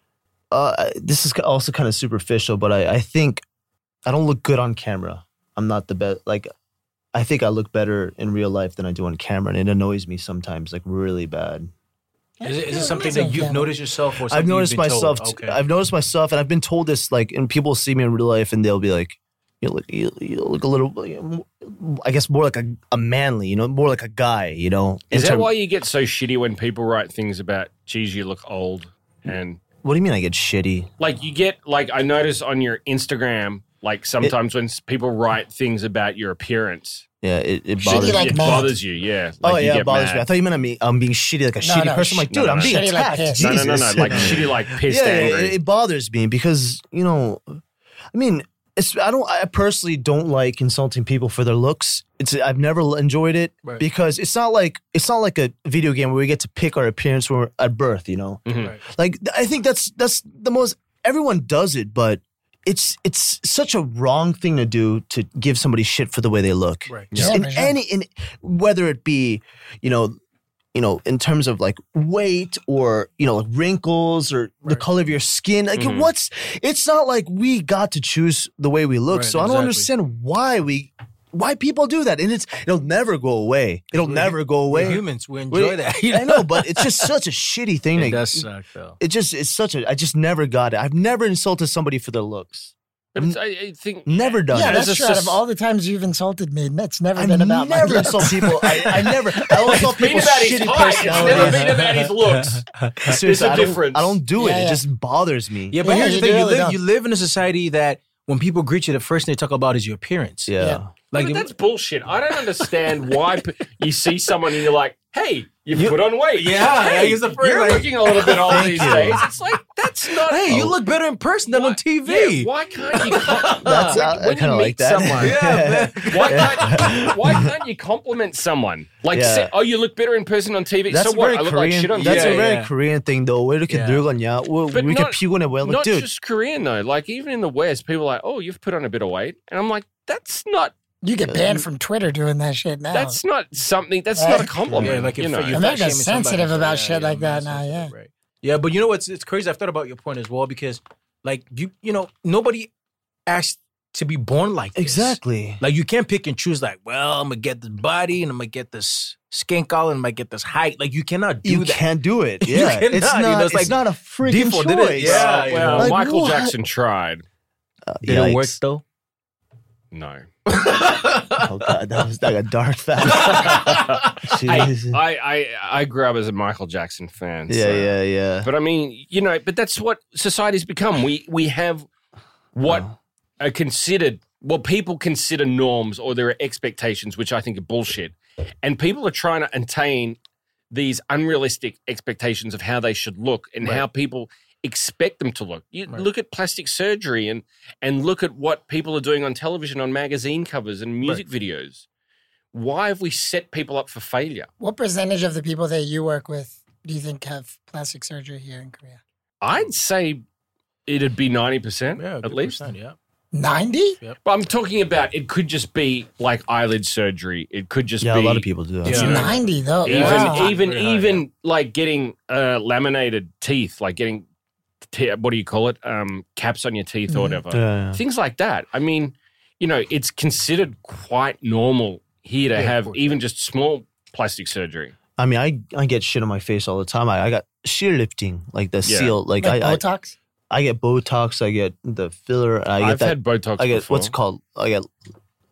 uh, this is also kind of superficial, but I, I think I don't look good on camera. I'm not the best. Like, I think I look better in real life than I do on camera, and it annoys me sometimes, like really bad. Is it, is it something that you've noticed yourself, or something I've noticed you've been myself. Told? t- Okay. I've noticed myself, and I've been told this. Like, and people see me in real life, and they'll be like, "You look, you, you look a little, I guess, more like a, a manly, you know, more like a guy, you know." Is In that term- why you get so shitty when people write things about, geez, you look old? And What do you mean? I get shitty? like you get, like I notice on your Instagram, like sometimes when s- people write things about your appearance, Yeah, it, it Shitty bothers like it mad. bothers you, yeah. Oh Like you yeah, get it bothers mad. me. I thought you meant I'm, I'm being shitty like a No, shitty no, person. I'm like, sh- dude, no, I'm no. being Shitty like attacked. pissed. No, no, no, no, Jesus. like shitty, like pissed, yeah, angry. it, it bothers me because you know, I mean, it's I don't. I personally don't like insulting people for their looks. It's I've never enjoyed it Right. because it's not like it's not like a video game where we get to pick our appearance when we're at birth. You know, Mhm. Right. like I think that's that's the most. Everyone does it, but it's it's such a wrong thing to do to give somebody shit for the way they look. Right. Just Yeah, in for sure. any in whether it be, you know, you know, in terms of like weight or, you know, like wrinkles or the Right. color of your skin. Like Mhm. what's it's not like we got to choose the way we look. Right, so I don't exactly. understand why we why people do that. And it's it'll never go away. It'll We're never go We're away. humans. We enjoy We- that. you I know, but it's just such a shitty thing. It to- does suck, though. It just it's such a I just never got it. I've never insulted somebody for their looks. But it's, I, I think Never done Yeah, it. as that's a true. Out sus- of all the times you've insulted me, it's never I been about my never looks. insult people. I, I never. I always insult been people's about his shitty height. It's never personalities. been about his looks. Seriously, There's a I don't, difference. I don't do it. Yeah, It yeah. just bothers me. Yeah, but Yeah, here's you the thing: you really live, don't. you live in a society that when people greet you, the first thing they talk about is your appearance. Yeah. Yeah. Like But that's bullshit. I don't understand why p- you see someone and you're like, hey, you've put on weight. Yeah, hey, he's the first, you're like- looking a little bit old Thank these you. days. It's like, that's not... hey, you Oh. look better in person than Why- on T V. Yeah, why can't you... Com- That's, when, I, when I kind you of meet like that. someone, Yeah, man. why, can't, why can't you compliment someone? Like, Yeah. say, oh, you look better in person on T V. That's so a what? very I look Korean. like shit on that's T V. a very yeah. Korean thing, though. Where Yeah. yeah. Well, But we not- could pee when it well. Like, Not dude, just Korean, though. Like, even in the West, people are like, oh, you've put on a bit of weight. And I'm like, that's not... You get banned from Twitter doing that shit now. That's not something. That's Right. not a compliment. Yeah, like if you know. you're America's fat shaming somebody, sensitive so about yeah, shit yeah, like that America's now, yeah. sensitive, right. Yeah, but you know what's it's crazy? I've thought about your point as well because, like you, you know, nobody asked to be born like this. exactly. Like you can't pick and choose. Like, well, I'm gonna get this body and I'm gonna get this skin color and I'm gonna get this height. Like you cannot do You that. can't do it. You Yeah, cannot, it's you not. know, it's it's like not a freaking default, choice. did it? Yeah, you well, know. Like, Michael what? Jackson tried. Uh, Did it work yikes. though? No. Oh god, that was like a dark fact. Hey, Jeez. I, I I grew up as a Michael Jackson fan. yeah, so- yeah, yeah. But I mean, you know, but that's what society's become. We we have what Oh. are considered, what people consider norms or there are expectations, which I think are bullshit. And people are trying to attain these unrealistic expectations of how they should look and Right. how people expect them to look. You Right. look at plastic surgery and and look at what people are doing on television, on magazine covers and music videos. Why have we set people up for failure? What percentage of the people that you work with do you think have plastic surgery here in Korea? I'd say it'd be ninety percent Yeah, at good least. percent, yeah. ninety? But I'm talking about it could just be like eyelid surgery. It could just Yeah, be a lot of people do that. Yeah. It's ninety though. even Wow. even Very high, even like getting uh, laminated teeth, like getting te- what do you call it? Um, caps on your teeth or whatever. Yeah. Things like that. I mean, you know, it's considered quite normal here to Yeah, of have course. even just small plastic surgery. I mean, I, I get shit on my face all the time. I, I got shear lifting, like the Yeah. seal. Like, Like I, I Botox? I get Botox. I get the filler. I get I've that. had Botox I get before. what's it called. I get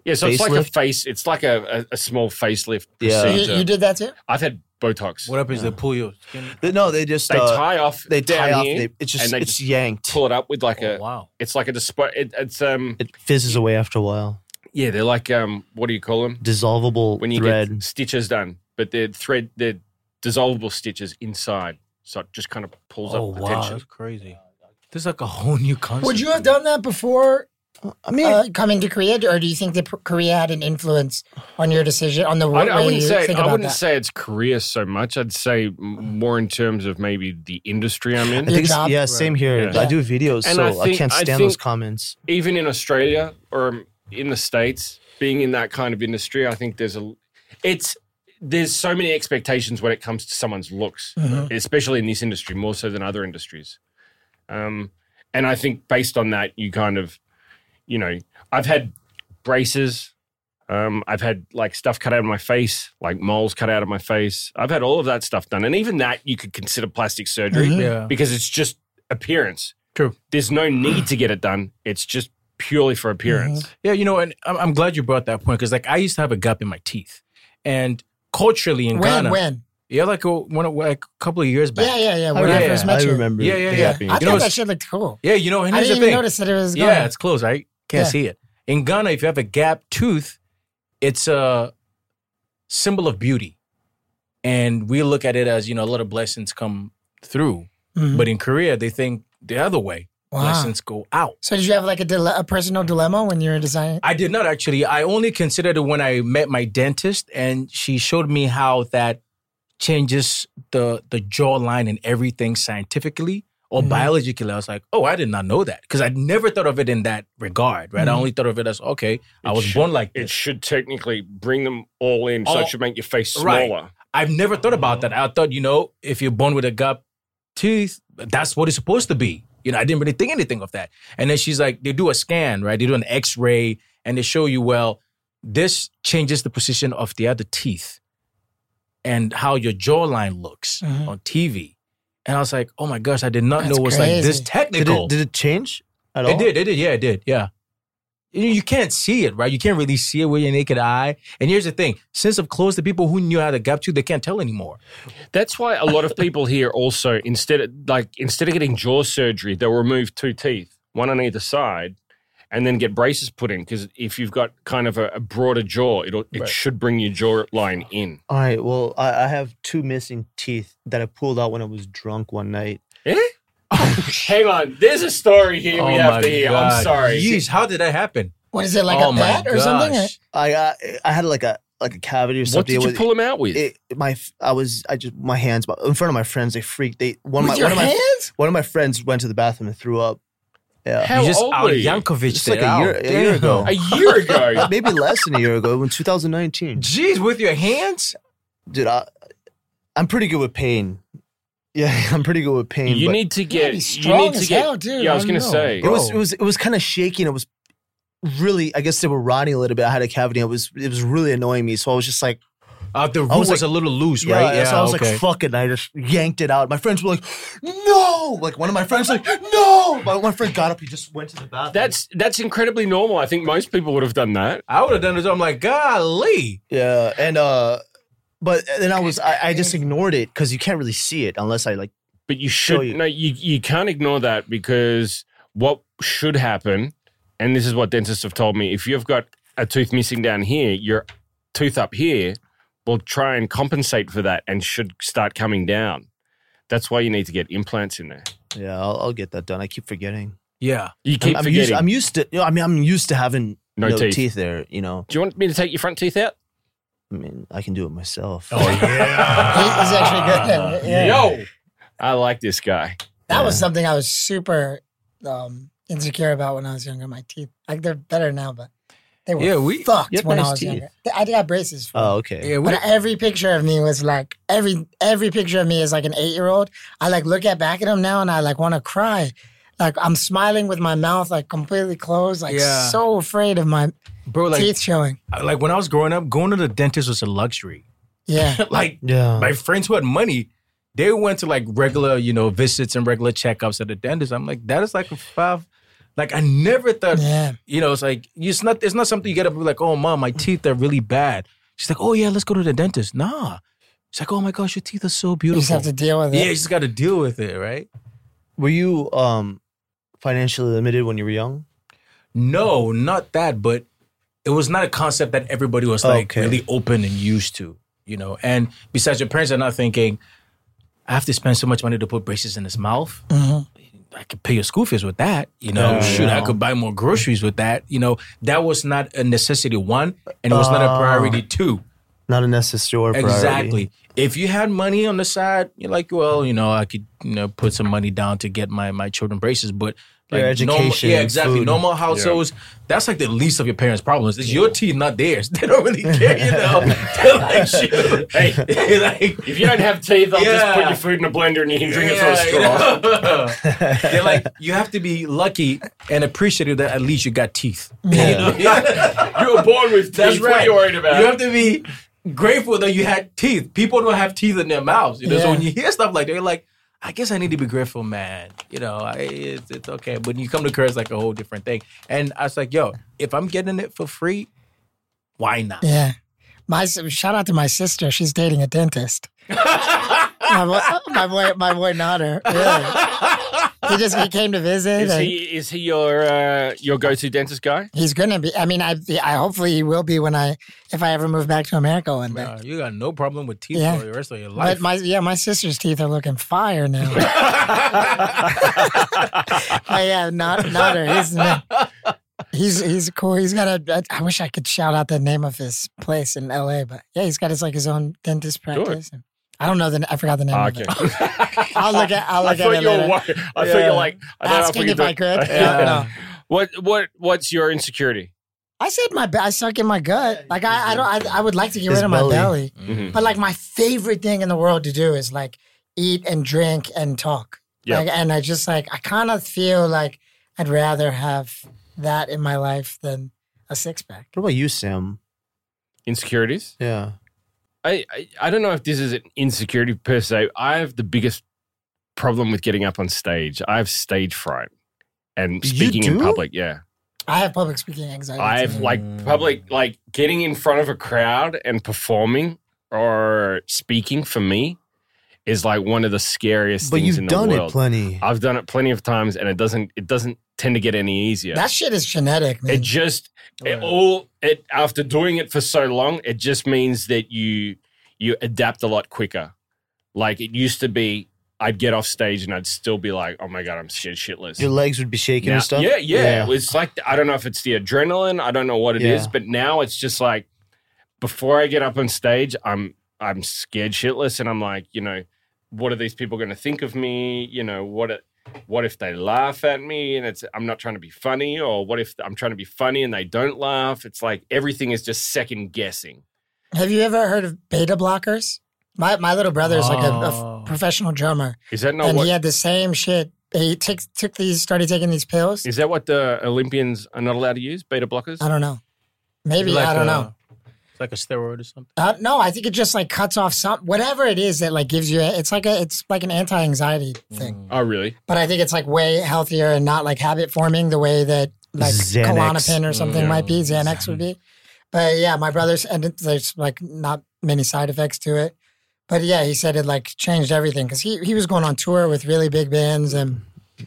Yeah, so it's like a Facelift? face. It's like a, a, a small facelift Yeah. You, procedure. you did that too? I've had Botox. What up is they pull your skin? They- no, they just They uh, tie off. they tie down off. here, They, it's just and they it's just yanked. pull it up with like Oh, a. wow. It's like a display. It, it's um. It fizzes away after a while. Yeah, they're like um. What do you call them? Dissolvable When you thread. get stitches done, but they're thread. They're dissolvable stitches inside, so it just kind of pulls Oh up the wow, tension. that's crazy. There's like a whole new concept. Would you have done that before I mean, uh, coming to Korea, or do you think that P- Korea had an influence on your decision, on the I, way I wouldn't you say think I about wouldn't that? say it's Korea so much. I'd say m- more in terms of maybe the industry I'm in. I think it's, job? yeah, same here. Yeah. I do videos, And so I I, think- can't I stand think- those comments. Even in Australia or in the States, being in that kind of industry, I think there's a it's there's so many expectations when it comes to someone's looks, Mhm. especially in this industry, more so than other industries. Um, and I think based on that, you kind of, you know, I've had braces. Um, I've had like stuff cut out of my face, like moles cut out of my face. I've had all of that stuff done. And even that you could consider plastic surgery Mhm. Yeah. because it's just appearance. True. There's no need to get it done. It's just purely for appearance. Yeah, you know, and I'm, I'm glad you brought that point because, like, I used to have a gap in my teeth, and culturally in When, Ghana, when? yeah, like a, one, like a couple of years back. Yeah, yeah, yeah. When Oh, I yeah, first yeah. met I you. remember. Yeah, yeah, the yeah. gap being- I You know, thought it's- that shit looked cool. Yeah, you know, and I here's didn't the even thing. notice that it was Yeah, gone. it's closed, right? Can't Yeah. see it. In Ghana, if you have a gap tooth, it's a symbol of beauty, and we look at it as, you know, a lot of blessings come through. Mhm. But in Korea, they think the other way. Wow. Blessings go out. So did you have like a, dile- a personal dilemma when you were designing? I did not actually. I only considered it when I met my dentist, and she showed me how that changes the the jawline and everything scientifically or Mhm. biologically. I was like, oh, I did not know that because I never thought of it in that regard. Right? I Mhm. only thought of it as okay, I It was should- born like It this. should technically bring them all in, so All- it should make your face Right. smaller. I've never thought about that. I thought, you know, if you're born with a gap tooth, that's what it's supposed to be. You know, I didn't really think anything of that. And then she's like, they do a scan, right? They do an X-ray, and they show you, well, this changes the position of the other teeth and how your jawline looks Mhm. on T V. And I was like, oh my gosh, I did not That's know it was like this crazy. Did technical. it, did it change at all? It did, it did, yeah, it did, yeah. You you can't see it, right? You can't really see it with your naked eye. And here's the thing: since I've closed, the people who knew how to gap tooth, they can't tell anymore. That's why a lot of people here also instead of like instead of getting jaw surgery, they'll remove two teeth, one on either side, and then get braces put in. Because if you've got kind of a, a broader jaw, it'll it Right. should bring your jawline in. All right. Well, I, I have two missing teeth that I pulled out when I was drunk one night. Eh? Hang on, there's a story here we Oh have my to hear. I'm God. sorry. Yeesh, how did that happen? What is it, like oh a my pet or something? gosh. I uh, I had like a like a cavity or What something. did you It was- pull him out with? It, my I was I just my hands in front of my friends. They freaked. They one With of my your one of my hands? one of my friends went to the bathroom and threw up. Yeah, How you just old out were you? Yankovic Just like it a year- out. a year ago. A year ago. maybe less than a year ago, in two thousand nineteen. Jeez, with your hands? Dude, I, I'm pretty good with pain. Yeah, I'm pretty good with pain. You but need to Yeah, get. he's You strong need to as get. hell, dude. Yeah, I was I gonna know. say. it was it Bro. was it was kind of shaking. It was really. I guess they were rotting a little bit. I had a cavity. It was it was really annoying me. So I was just like, Uh, the root I was, was a little loose, yeah. right? so I was okay. like, fuck it. And I just yanked it out. My friends were like, no. Like one of my friends like, no. My one friend got up. He just went to the bathroom. That's that's incredibly normal. I think most people would have done that. I would have done this. I'm like, golly. yeah. And uh, but then I was I, I just ignored it because you can't really see it unless I like. But you Show should you. no, you you can't ignore that because what should happen, and this is what dentists have told me: if you've got a tooth missing down here, your tooth up here will try and compensate for that and should start coming down. That's why you need to get implants in there. Yeah, I'll, I'll get that done. I keep forgetting. Yeah. You keep I'm, I'm forgetting. used. I'm used to. You know, I mean, I'm used to having No no, teeth. teeth. there. You know, Do you want me to take your front teeth out? I mean, I can do it myself. Oh, yeah. He was actually good. Yeah. Yo, I like this guy. That was Yeah. something I was super um, insecure about when I was younger. My teeth, like they're better now, but they were Yeah, we- fucked you have when I nice was teeth. younger. I got braces for. Oh, okay. Yeah, we, But every picture of me was like every every picture of me is like an eight year old. I like look at back at them now and I like want to cry. Like I'm smiling with my mouth like completely closed, like Yeah. so afraid of my bro, like, teeth showing. like when I was growing up, going to the dentist was a luxury. Yeah, like Yeah. my friends who had money, they went to like regular, you know, visits and regular checkups at the dentist. I'm like, that is like a five, Like I never thought, Yeah. you know, it's like it's not it's not something you get up and be like, oh mom, my teeth are really bad. She's like, oh yeah, let's go to the dentist. Nah. She's like, oh my gosh, your teeth are so You beautiful. just have to deal with it. yeah, you just got to deal with it, right? Were you um financially limited when you were young? No, not that, but it was not a concept that everybody was like Okay. really open and used to, you know. And besides, your parents are not thinking, I have to spend so much money to put braces in his mouth. Mhm. I could pay your school fees with that, you know. Yeah, Shoot, yeah. I could buy more groceries with that, you know. That was not a necessity, one, and it was not a priority, two. Not a necessary or priority. Exactly. If you had money on the side, you're like, well, you know, I could, you know, put some money down to get my my children braces, but like Your education, normal, yeah, exactly. food. Normal households, that's like the least of your parents' problems. It's your teeth, not theirs. They don't really care, you know. They're like, shoot. Hey, like, if you don't have teeth, I'll just put Yeah. your food in a blender and you can drink it through a yeah, straw. you know? They're like, you have to be lucky and appreciative that at least you got teeth. Yeah. You were born with teeth. That's What are right. you worried about? You have to be grateful that you had teeth. People don't have teeth in their mouths. You know, so Yeah. when you hear stuff like that, you're like, I guess I need to be grateful, man. You know, I, it's, it's okay. But when you come to Korea, it's like a whole different thing. And I was like, yo, if I'm getting it for free, why not? Yeah. My shout out to my sister. She's dating a dentist. my, boy, my boy, my boy Nader. Really. He just he came to visit. Is and he is he your uh, your go to dentist guy? He's gonna be. I mean, I, I hopefully he will be when I if I ever move back to America one day. Uh, you got no problem with teeth Yeah. for the rest of your life. But my yeah, my sister's teeth are looking fire now. But yeah, not Nader. He's he's he's cool. He's got a. I wish I could shout out the name of his place in L A, but yeah, he's got his like his own dentist practice. I don't know the. I forgot the name Ah, of okay. it. I'll look at. I'll I look thought at it you were. later. wor- I thought you're like I don't know Asking we if do- I could. Yeah. Yeah, no. What what what's your insecurity? I said my. I suck in my gut. Like I. I don't. I, I would like to get His rid of my belly. belly, Mhm. but like my favorite thing in the world to do is like eat and drink and talk. Yeah. Like, and I just like I kind of feel like I'd rather have that in my life than a six pack. What about you, Sam? Insecurities? Yeah. I, I I don't know if this is an insecurity per se. I have the biggest problem with getting up on stage. I have stage fright and You speaking in do? public. Yeah, I have public speaking anxiety. I have too. like public like getting in front of a crowd and performing or speaking for me is like one of the scariest But things you've in the done world. it plenty. I've done it plenty of times, and it doesn't it doesn't tend to get any easier. That shit is genetic, man. It just it all it after doing it for so long, it just means that you you adapt a lot quicker. Like it used to be, I'd get off stage and I'd still be like, "Oh my god, I'm scared shitless." Your legs would be shaking Now- and stuff. Yeah, yeah, It's like I don't know if it's the adrenaline. I don't know what it is, Yeah. but now it's just like before I get up on stage, I'm I'm scared shitless, and I'm like, you know, what are these people going to think of me? You know, what it, what if they laugh at me and it's I'm not trying to be funny, or what if I'm trying to be funny and they don't laugh? It's like everything is just second guessing. Have you ever heard of beta blockers? My my little brother is like a, a Oh. f- professional drummer, Is that not and what? he had the same shit. He took took these, started taking these pills. Is that what the Olympians are not allowed to use? Beta blockers? I don't know. Maybe Like I don't a- know. It's like a steroid or something. Uh, no, I think it just like cuts off some whatever it is that like gives you. It's like a it's like an anti anxiety thing. Oh, really? But I think it's like way healthier and not like habit forming the way that like Xanax. Klonopin or something Yeah. might be. Xanax would be. But yeah, my brother's and it- there's like not many side effects to it. But yeah, he said it like changed everything because he he was going on tour with really big bands and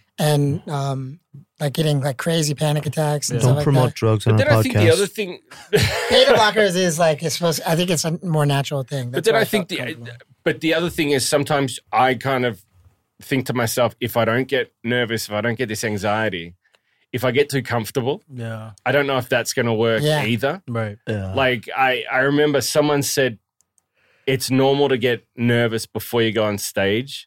and um like getting like crazy panic attacks and Yeah. stuff Don't like promote that. drugs But on then our I podcast. think the other thing. Beta blockers is like it's supposed. I think it's a more natural thing. But That's then why I think felt the comfortable. but the other thing is sometimes I kind of think to myself, if I don't get nervous, if I don't get this anxiety, if I get too comfortable, Yeah. I don't know if that's going to work Yeah. either. Right. Yeah. Like I, I remember someone said it's normal to get nervous before you go on stage.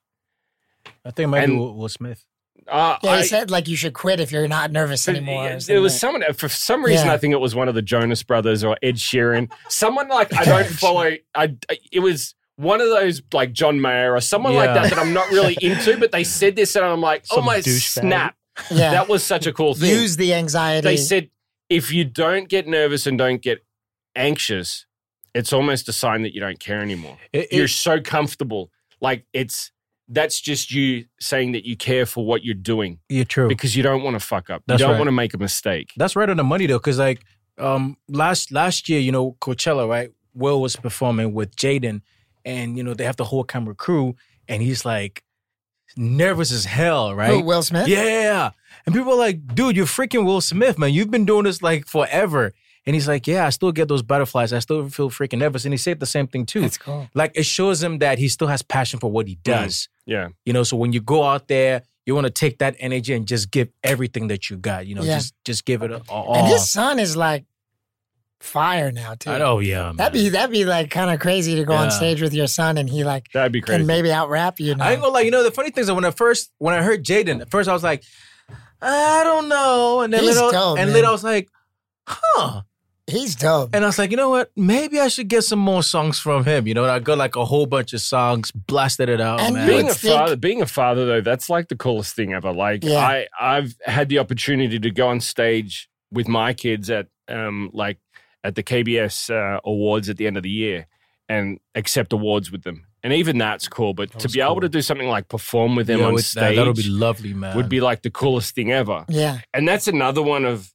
I think it might be And- Will Will Smith. Uh, yeah, he I- said like you should quit if you're not nervous but anymore. or It, something it was like- someone for some reason Yeah. I think it was one of the Jonas Brothers or Ed Sheeran. Someone like I don't follow. I it was one of those like John Mayer or someone like Yeah. that that I'm not really into. But they said this and I'm like, oh Some my douchebag. snap! yeah. That was such a cool thing. Use the anxiety. They said if you don't get nervous and don't get anxious, it's almost a sign that you don't care anymore. It- it- You're so comfortable. Like it's that's just you saying that you care for what you're doing Yeah, true. because you don't want to fuck up. That's you don't right. want to make a mistake. That's right on the money though, because like um last last year, you know, Coachella, right? Will was performing with Jaden, and you know they have the whole camera crew, and he's like nervous as hell, right? Who, Will Smith? Yeah, and people are like, "Dude, you're freaking Will Smith, man. You've been doing this like forever." And he's like, "Yeah, I still get those butterflies. I still feel freaking nervous." And he said the same thing too. That's cool. Like it shows him that he still has passion for what he does. Yeah. You know, so when you go out there, you want to take that energy and just give everything that you got. You know, Yeah. just just give it a- all. And his son is like fire now too. I know, yeah. Man. That'd be that'd be like kind of crazy to go on Yeah. stage with your son and he like That'd be crazy. can maybe out rap you. Now. I ain't gonna lie. You know, the funny thing is that when I first when I heard Jaden, at first I was like, I don't know, and then He's little, dope, and man. later I was like, huh. He's dope. And I was like, you know what? Maybe I should get some more songs from him. You know, and I got like a whole bunch of songs, blasted it out, And man. you Being would a think- father, being a father though, that's like the coolest thing ever. Like Yeah. I, I've had the opportunity to go on stage with my kids at, um, like at the K B S uh, awards at the end of the year and accept awards with them, and even that's cool. But to was be able cool. to do something like perform with them Yeah, on with that, stage that'll be lovely, man. would be like the coolest thing ever. Yeah. And that's another one of,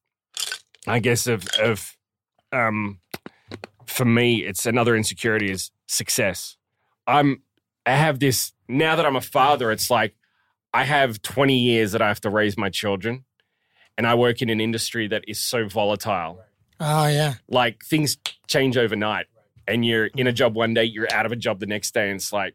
I guess, of of, um, for me, it's another insecurity is success. I'm, I have this now that I'm a father. It's like I have twenty years that I have to raise my children, and I work in an industry that is so volatile. Oh yeah. Like things change overnight, and you're in a job one day, you're out of a job the next day, and it's like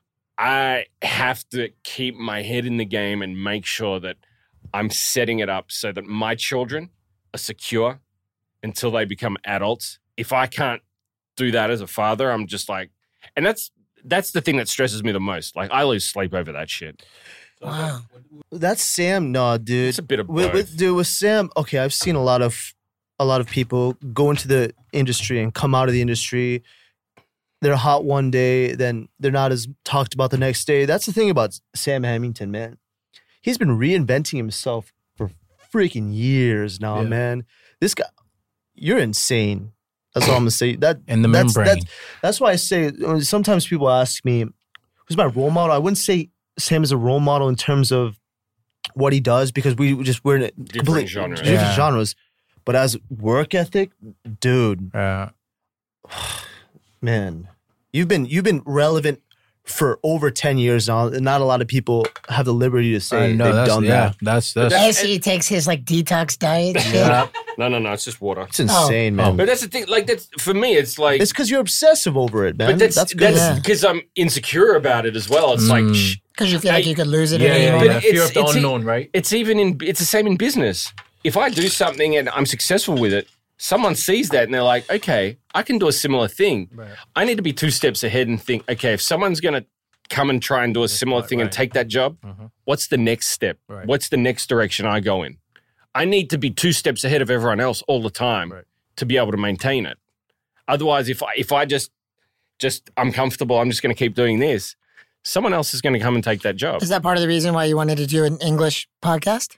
I have to keep my head in the game and make sure that I'm setting it up so that my children are secure until they become adults. If I can't do that as a father, I'm just like, and that's that's the thing that stresses me the most. Like I lose sleep over that shit. Wow. That's Sam. No, dude. It's a bit of with, both. with, dude, with Sam, okay, I've seen a lot of a lot of people go into the industry and come out of the industry. They're hot one day, then they're not as talked about the next day. That's the thing about Sam Hamilton, man. He's been reinventing himself for freaking years now, Yeah. man. This guy, you're insane. That's all I'm gonna say. That And the that's, membrane. That's, that's why I say sometimes people ask me, "Who's my role model?" I wouldn't say Sam is a role model in terms of what he does because we just we're in a complete- genres. different Yeah. genres. But as work ethic, dude, Uh, man, you've been you've been relevant for over ten years now. And not a lot of people have the liberty to say I know, they've that's, done yeah, that. that's that's. As he takes his like detox diet. shit. yeah. No, no, no. It's just water. It's insane, Oh. man. But that's the thing. Like that's for me. It's like It's because you're obsessive over it, man. But that's that's that's good. because I'm insecure about it as well. It's like Mm. sh- Because you feel like I- you could lose it Yeah, at any yeah, moment. yeah. But Fear it's- of the it's- unknown, right? it's even in it's the same in business. If I do something and I'm successful with it, someone sees that and they're like, okay, I can do a similar thing. Right. I need to be two steps ahead and think, okay, if someone's going to come and try and do a similar right, thing and right. take that job, Mhm. what's the next step? Right. What's the next direction I go in? I need to be two steps ahead of everyone else all the time Right. to be able to maintain it. Otherwise, if I if I just just I'm comfortable, I'm just going to keep doing this, someone else is going to come and take that job. Is that part of the reason why you wanted to do an English podcast?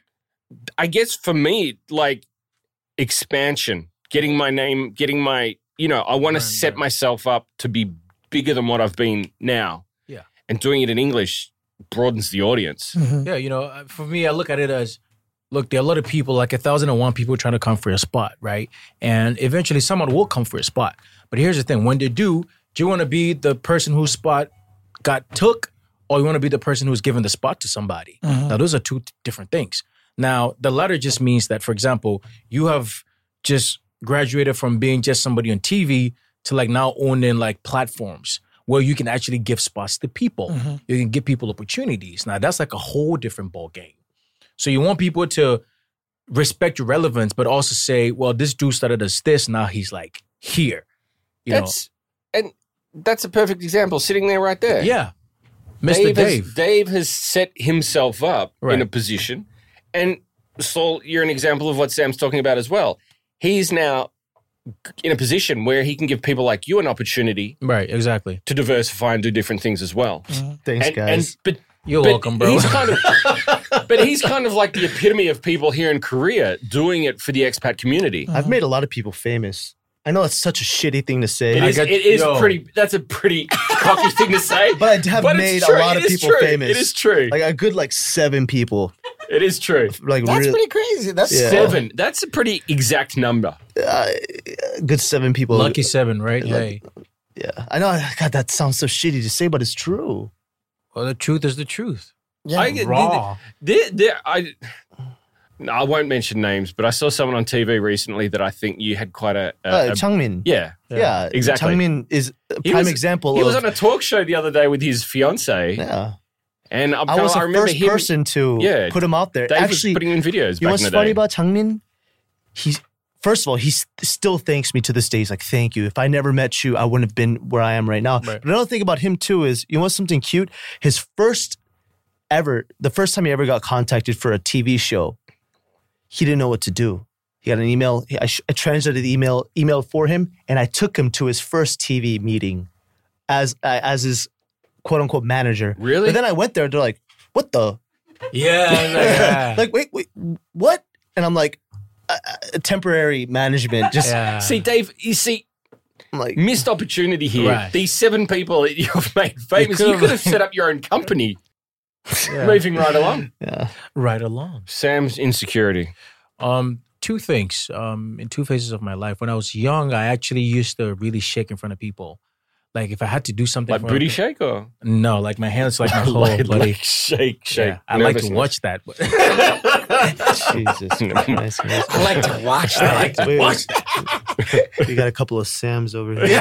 I guess for me, like expansion, getting my name, getting my, you know, I want to Brand, set yeah. myself up to be bigger than what I've been now. Yeah. And doing it in English broadens the audience. Mhm. Yeah, you know, uh, for me, I look at it as, look, there are a lot of people, like a thousand and one people trying to come for a spot, right? And eventually someone will come for a spot. But here's the thing, when they do, do you want to be the person whose spot got took, or you want to be the person who's given the spot to somebody? Mhm. Now, those are two t- different things. Now, the latter just means that, for example, you have just graduated from being just somebody on T V to like now owning like platforms where you can actually give spots to people. Mhm. You can give people opportunities. Now, that's like a whole different ball game. So you want people to respect your relevance, but also say, well, this dude started as this, now he's like here. You That's and that's a perfect example sitting there right there. know? Yeah. Mister Dave, Dave. Has, Dave has set himself up Right. in a position. And Saul, you're an example of what Sam's talking about as well. He's now in a position where he can give people like you an opportunity Right, exactly. to diversify and do different things as well. Thanks, and, guys. and but You're but welcome, bro. He's kind of, but he's kind of like the epitome of people here in Korea doing it for the expat community. I've made a lot of people famous. I know it's such a shitty thing to say. It I is, got- it is yo. pretty. That's a pretty cocky thing to say. But I have But made it's a true. lot It of is people true. famous. It is true. Like a good like seven people. It is true. Like That's really, pretty crazy. That's Yeah. Seven. That's a pretty exact number. uh, good seven people. Lucky seven, right? Like- Hey. Yeah, I know. God, that sounds so shitty to say, but it's true. Well, the truth is the truth. Yeah. I get Raw. There, there, I, no, I won't mention names, but I saw someone on T V recently that I think you had quite a, a, Uh, a Changmin. yeah. Yeah, exactly. Changmin is a He prime was- example. He of, was on a talk show the other day with his fiance, Yeah, and I'm I kinda- was the I remember first him. person to Yeah. put him out there. Dave Actually, was putting him in videos. you know back what's in the funny day. about Changmin? He's first of all, he s- still thanks me to this day. He's like, "Thank you. If I never met you, I wouldn't have been where I am right now." Right. But another thing about him too is, you know what's something cute? His first ever, the first time he ever got contacted for a T V show, he didn't know what to do. He got an email. I, sh- I translated the email, email for him, and I took him to his first T V meeting as uh, as his quote unquote manager. Really? But then I went there. They're like, "What the?" Yeah. like, wait, wait, what? And I'm like, uh, uh, temporary management. Just yeah. See, Dave, you see, I'm like, missed opportunity here. Right. These seven people that you've made famous, you could've- could have set up your own company. Yeah. Moving right along. yeah. right along. Sam's insecurity. Um, two things. Um, in two phases of my life. When I was young, I actually used to really shake in front of people. Like if I had to do something, Like for- booty shake or? No, like my hands, like my whole like, bloody. like shake, shake. Yeah, I like to Nervousness. watch that. But Jesus Christ. I like to watch I that. like to Wait, watch that. We got a couple of Sams over here.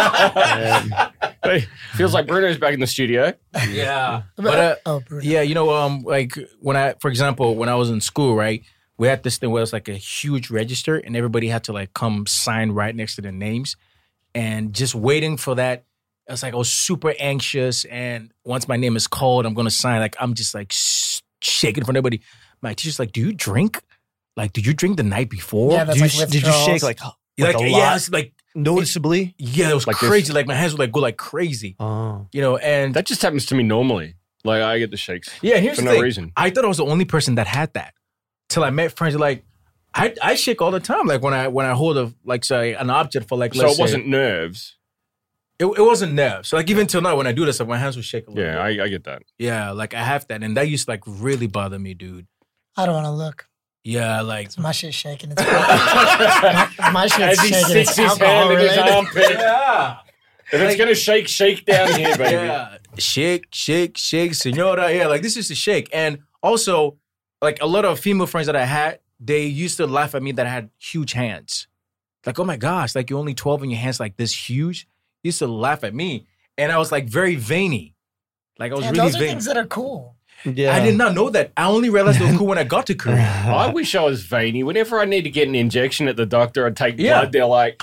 Um, Hey, feels like Bruno's back in the studio. Yeah, but uh, oh, Bruno. yeah, you know, um, like when I, for example, when I was in school, right, we had this thing where it's like a huge register, and everybody had to like come sign right next to their names, and just waiting for that. I was like, I was super anxious, and once my name is called, I'm gonna sign. Like I'm just like sh- shaking for everybody. My teacher's like, "Do you drink? Like, did you drink the night before? Yeah, that's did, you, like did you shake withdrawals. like, like, like a yeah, lot? it's like Noticeably? yeah, it was Like this? crazy. Like my hands would like go like crazy, Oh. you know, and That just happens to me normally. Like I get the shakes yeah, here's for the no thing. reason. I thought I was the only person that had that till I met friends like I, I shake all the time. Like when I when I hold a like say an object for like So let's it say- wasn't nerves. it, it wasn't nerves. So like even till now when I do this, like my hands will shake a little Yeah, bit. I, I get that. yeah, like I have that, and that used to like really bother me, dude. I don't want to look. Yeah, like My shit's shaking. It's my, my shit's As he shaking. sticks It's his alcohol hand in his related. armpit. yeah, If it's Like- gonna shake, shake down here, baby. yeah, shake, shake, shake, senora. Yeah, like this is a shake, and also like a lot of female friends that I had, they used to laugh at me that I had huge hands. Like, oh my gosh, like you're only twelve and your hands like this huge. They used to laugh at me, and I was like very veiny. Like I was Yeah, really those are vain. things that are cool. Yeah. I did not know that. I only realized they were cool when I got to Korea. I wish I was veiny. Whenever I need to get an injection at the doctor, I'd take Yeah. blood. They're like,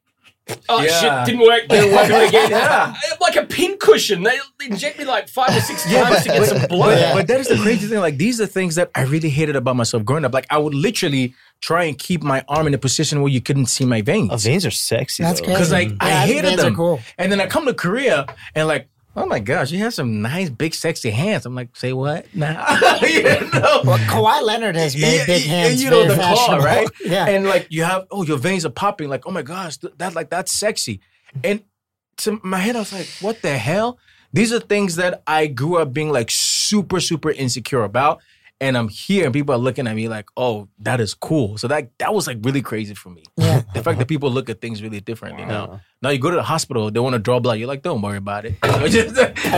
oh Yeah. shit, didn't work. Didn't work. Do it again. Yeah. I have like a pin cushion. They inject me like five or six Yeah, times but, to get but, some but, blood. but that is the crazy thing. Like these are things that I really hated about myself growing up. Like I would literally try and keep my arm in a position where you couldn't see my veins. Oh, veins are sexy. That's though. crazy. Because like Yeah, I I think hated veins are them. cool. And then I come to Korea and like, oh my gosh, you have some nice, big, sexy hands. I'm like, say what? Nah. you know? Well, Kawhi Leonard has made Yeah, big yeah, hands. you know, very the claw, fashionable. right? Yeah. And like you have, oh, your veins are popping. Like, oh my gosh, th- that like that's sexy. And to my head, I was like, what the hell? These are things that I grew up being like super, super insecure about. And I'm here and people are looking at me like, oh, that is cool. So that that was like really crazy for me. Yeah. The fact that people look at things really different, you know. Now you go to the hospital, they want to draw blood. You're like, don't worry about it. just,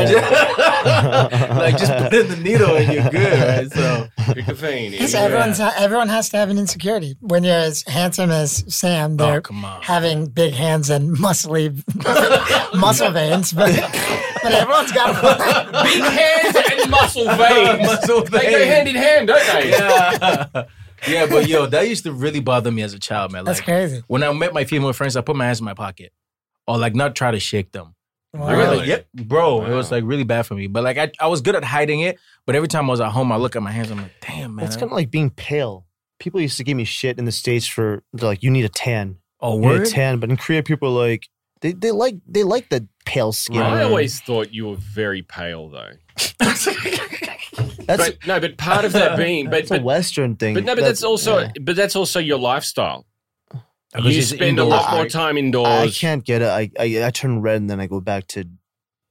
like just put in the needle and you're good, right? So Pick a vein. Yes, Yeah. everyone's everyone has to have an insecurity. When you're as handsome as Sam, they're Oh, come on. having big hands and muscly muscle veins. But but everyone's got Big hands and muscle veins. Muscle They go veins. hand in hand, don't they? yeah. Yeah, but yo, that used to really bother me as a child, man. That's Like, crazy. when I met my female friends, I put my hands in my pocket. Or like not try to shake them. Wow. I was like, yep, bro. Wow. It was like really bad for me. But like I, I was good at hiding it. But every time I was at home, I look at my hands, I'm like, damn, man. It's kind of like being pale. People used to give me shit in the States for, they're like, you need a tan. oh, You need word? a tan. But in Korea, people are like, they, they like they like the pale skin. I always thought you were very pale, though. That's, But no, but part of that being, but that's a but, Western thing. but no, but that's also, yeah. but that's also your lifestyle. Because You it's spend a indoors. lot more I- time I indoors. can't get it. I, I I turn red and then I go back to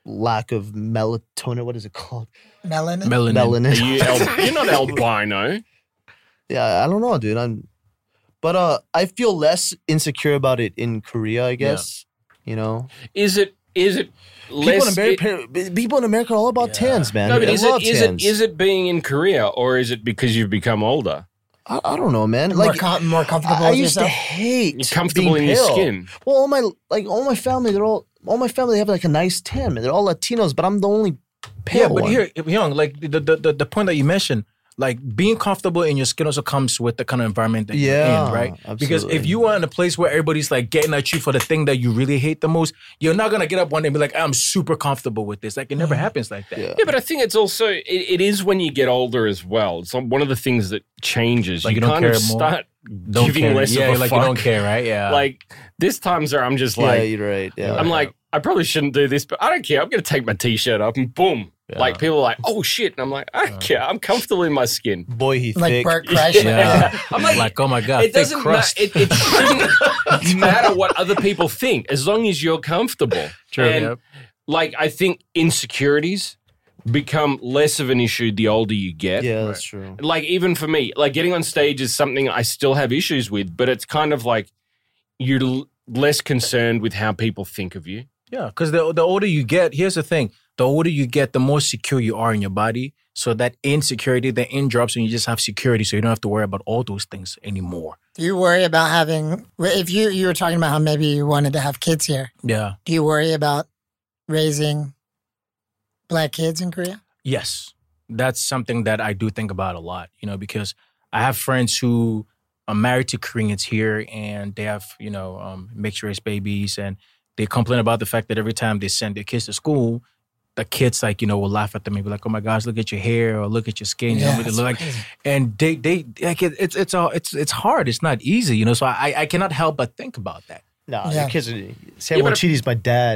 lack of melatonin. What is it called? Melanin. Melanin. Melanin. Are you al- you're not albino. Yeah, I don't know, dude. I'm, but uh, I feel less insecure about it in Korea. I guess you know. Is it? Is it People less? in America, people in America are all about Yeah. tans, man. no, but I is love it? Is tans. it? Is it being in Korea, or is it because you've become older? I, I don't know, man. more, Like com- more comfortable I, I with used to yourself. hate You're comfortable being in your pale. skin. Well, all my like all my family, they're all all my family have like a nice tan, man. They're all Latinos, but I'm the only pale Yeah, but one. here, Young, like the, the the the point that you mentioned, like being comfortable in your skin also comes with the kind of environment that you're Yeah, in, right? Because if absolutely. you are in a place where everybody's like getting at you for the thing that you really hate the most, you're not gonna get up one day and be like, I'm super comfortable with this. Like it never happens like that. Yeah. Yeah, but I think it's also it, it is when you get older as well. It's one of the things that changes. Like you you don't kind of care more? start Don't giving care. less yeah, of a like fuck. you don't care, right? Yeah. Like this times where I'm just yeah, like you're right. Yeah, I'm like I probably shouldn't do this, but I don't care. I'm going to take my t-shirt up and boom. Yeah. Like people are like, oh shit, and I'm like, I don't care. I'm comfortable in my skin. boy, he Like thick. Burt Kreischer. yeah. I'm like, like, oh my god, it thick doesn't crust. matter. It, it shouldn't matter what other people think as long as you're comfortable. True, And yep. like I think insecurities become less of an issue the older you get. Yeah, that's true. Like even for me, like getting on stage is something I still have issues with, but it's kind of like you're l- less concerned with how people think of you. Yeah, because the the older you get, here's the thing: the older you get, the more secure you are in your body. So that insecurity, the in drops, and you just have security, so you don't have to worry about all those things anymore. Do you worry about having? If you you were talking about how maybe you wanted to have kids here, Yeah. do you worry about raising black kids in Korea? Yes, that's something that I do think about a lot. You know, because I have friends who are married to Koreans here, and they have you know um, mixed race babies, and they complain about the fact that every time they send their kids to school, the kids like you know will laugh at them and be like, "Oh my gosh, look at your hair or look at your skin." You know, Yeah, they it's look like, crazy. and they they like it, it's it's all it's it's hard. It's not easy, you know. So I I cannot help but think about that. Nah, Yeah. your kids are Samuel but- Chidi's my dad.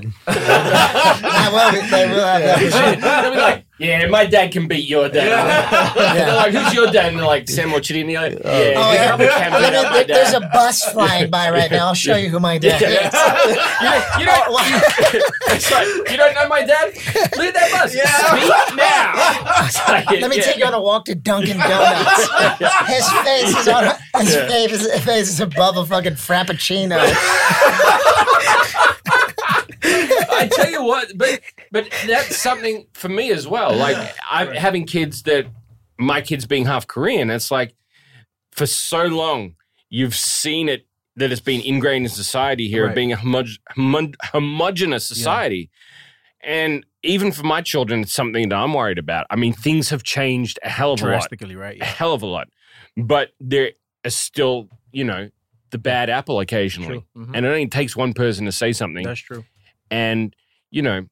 Yeah, well, they will have that. for sure. They'll be like, yeah, my dad can beat your dad. They're like, who's your dad? And they're like, Samuel Chitty. And you're like, yeah, Oh, you yeah. probably can beat There- up my there- there's a dad. bus flying by right now. I'll show you who my dad is. you, don't, you, don't, it's like, you don't know my dad? Look at that bus. Speak now. It's like, Let me yeah. take you on a walk to Dunkin' Donuts. His face is on. His face, is, his face is above a fucking frappuccino. I tell you what, but but that's something for me as well. Like I'm having kids that my kids being half Korean, it's like for so long you've seen it that it's been ingrained in society here, Right. being a homo- homo- homogenous society. And even for my children, it's something that I'm worried about. I mean, things have changed a hell of a lot. Drastically, right? A Yeah. hell of a lot. But there is still, you know, the bad apple occasionally. True. Mhm. And it only takes one person to say something. That's true. And, you know,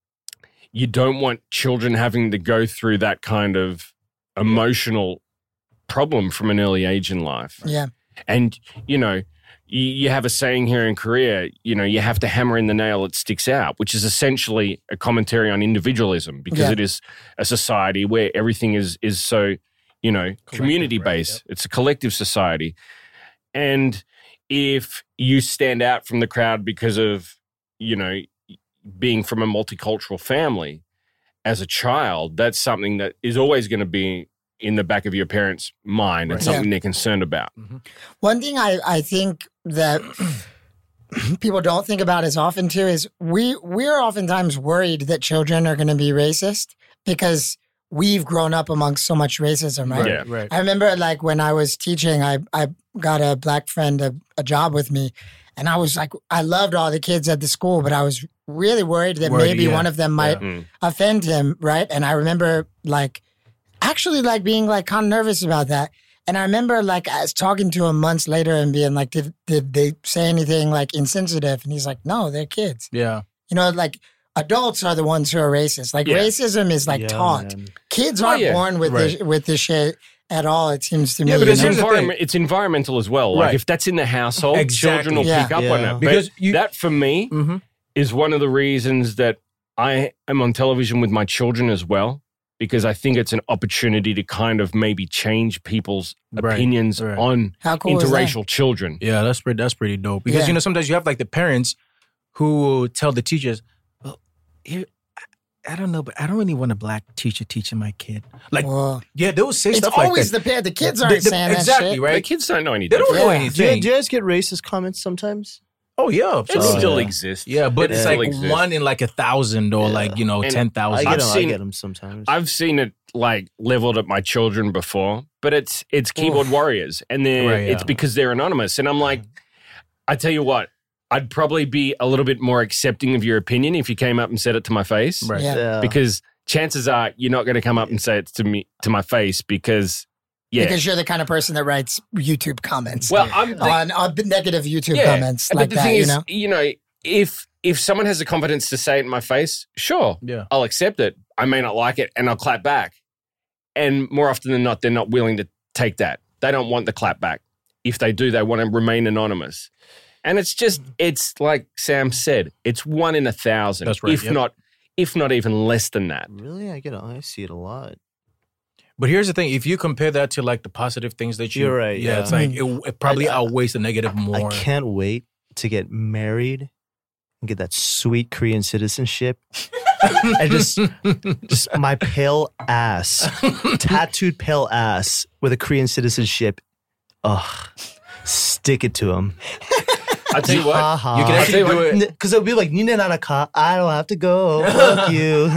you don't want children having to go through that kind of emotional problem from an early age in life. Yeah. And, you know, you, you have a saying here in Korea, you know, you have to hammer in the nail that sticks out, which is essentially a commentary on individualism because Yeah. it is a society where everything is is so, you know, community right, based. It's a collective society. And if you stand out from the crowd because of, you know, being from a multicultural family as a child, that's something that is always going to be in the back of your parents' mind and Right. something Yeah. they're concerned about. One thing I, I think that people don't think about as often too is we we're oftentimes worried that children are going to be racist because we've grown up amongst so much racism, right? Yeah. Right. I remember like when I was teaching, I, I got a black friend a, a job with me. And I was like, I loved all the kids at the school, but I was really worried that Worried, maybe yeah. one of them might Yeah. Mm. offend him, right? And I remember like actually like being like kind of nervous about that. And I remember like I was talking to him months later and being like, did, did they say anything like insensitive? And he's like, no, they're kids. Yeah. You know, like adults are the ones who are racist. Like Yeah. racism is like Yeah, taught. man. Kids Oh, aren't yeah. born with this with this shit at all. It seems to me. Yeah, but you It's, know? here's the environment, it's environmental as well. Like Right. if that's in the household, Exactly. children will Yeah. pick up Yeah. on it. But Because you- that for me Mm-hmm. is one of the reasons that I am on television with my children as well, because I think it's an opportunity to kind of maybe change people's Right, opinions right. on How cool is that? interracial children. Yeah, that's pretty. That's pretty dope. Because Yeah. you know sometimes you have like the parents who will tell the teachers, "Well, here, I don't know, but I don't really want a black teacher teaching my kid. Like, Well, yeah, they will say it's stuff like always that. the parent. The kids The- aren't the- saying that exactly, shit. The right? kids don't know any They don't different. know Yeah. Do you, anything. do you guys get racist comments sometimes? Oh yeah, It absolutely. still yeah. exists. Yeah, but It it's still like exists. one in like a thousand or Yeah. like, you know, And ten I thousand. get I've them. seen- I get them sometimes. I've seen it like leveled at my children before, but it's it's keyboard warriors, and they're Right, it's yeah. because they're anonymous. And I'm like, I tell you what, I'd probably be a little bit more accepting of your opinion if you came up and said it to my face, Right. Yeah. yeah. because chances are you're not going to come up and say it to me to my face because yeah. Because you're the kind of person that writes YouTube comments. well, I'm the, on, on negative YouTube yeah, comments but like the that, thing you is, know? you know, if if someone has the confidence to say it in my face, sure, Yeah. I'll accept it. I may not like it, and I'll clap back. And more often than not, they're not willing to take that. They don't want the clap back. If they do, they want to remain anonymous. And it's just, it's like Sam said, it's one in a thousand. That's right, If yep. not, if not even less than that. Really, I get. it. I see it a lot. But here's the thing: if you compare that to like the positive things that you, You're right, Yeah, yeah. it's like it, it probably I- outweighs the negative more. I can't wait to get married and get that sweet Korean citizenship. and just, just my pale ass, tattooed pale ass with a Korean citizenship. Ugh, stick it to him. I tell you what, You can actually do it. Because it'll be like, "Nina Nanaka, I don't have to go. Fuck you."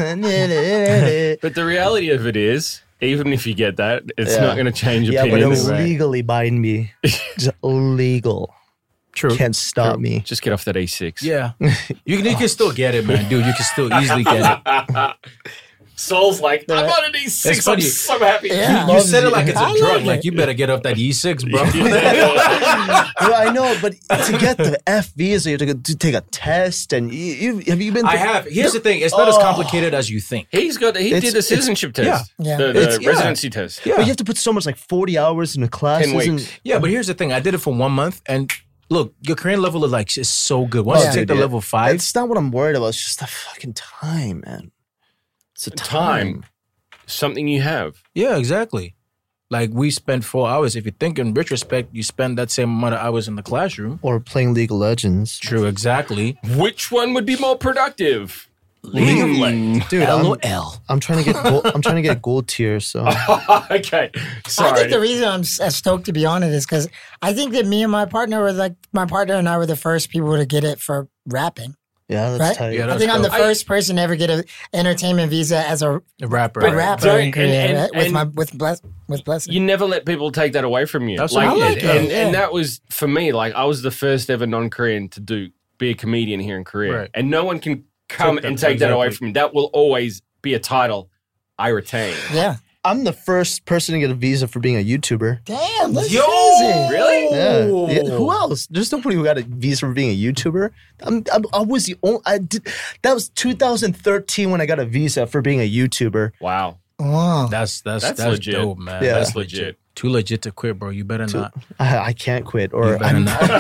but the reality of it is, even if you get that, it's Yeah. not going to change Yeah, but opinions. it'll right. legally bind me. Just legal. True. Can't stop me. Just get off that A six. Yeah, you can, you can still get it, man, dude. You can still easily get it. Soul's like, I'm on an E It's six. I'm funny. so happy. Yeah. You said it like it's a I drug. like Like it. you better get off that E six, bro. Well, I know, but to get the F visa, you have to, go, to take a test, and you, you have you been? I to- have. Here's the thing: it's not as Oh. complicated as you think. He's got. He It's- did the it's- citizenship test. Yeah. The, the It's- yeah. residency test. Yeah, But you have to put so much, like forty hours in a class. Ten isn't- weeks. yeah. But here's the thing: I did it for one month, and look, your Korean level of like is so good. Once Oh, you take the dude, level five, It's not what I'm worried about. It's just the fucking time, man. It's the time. Time. Something you have. yeah, exactly. Like we spent four hours. If you think in retrospect, you spend that same amount of hours in the classroom. Or playing League of Legends. True, exactly. Which one would be more productive? League of Hmm. Legends. Dude, I'm, LOL. I'm trying to get gold, I'm trying to get gold tier, so okay. I Sorry. think the reason I'm s- uh, stoked to be on it is because I think that me and my partner were like, my partner and I were the first people to get it for rapping. yeah, that's Right? tight. Yeah, I that's think I'm the dope. first person to ever get an entertainment visa as a, A rapper. a rapper don't- in Korea, and- and- right? with and- my with bless with blessing. You never let people take that away from you. That's like, what I like and, it, and, yeah. and that was for me. Like I was the first ever non-Korean to do be a comedian here in Korea, Right. and no one can come Take that- and take that away exactly. from me. That will always be a title I retain. yeah. I'm the first person to get a visa for being a YouTuber. Damn, that's Yo! crazy. Really? Yeah. Yeah. Who else? There's nobody who got a visa for being a YouTuber. I'm, I'm, I was the only. I did. That was two thousand thirteen when I got a visa for being a YouTuber. Wow. Wow. That's that's That's that's, legit. dope, man. Yeah. That's That's legit. Too legit to quit, bro. You better not. I, I can't quit, You or better I'm, not.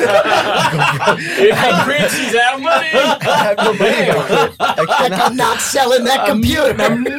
If he quits, he's out of money. I have no money to quit. I Like, cannot. I'm not selling that computer.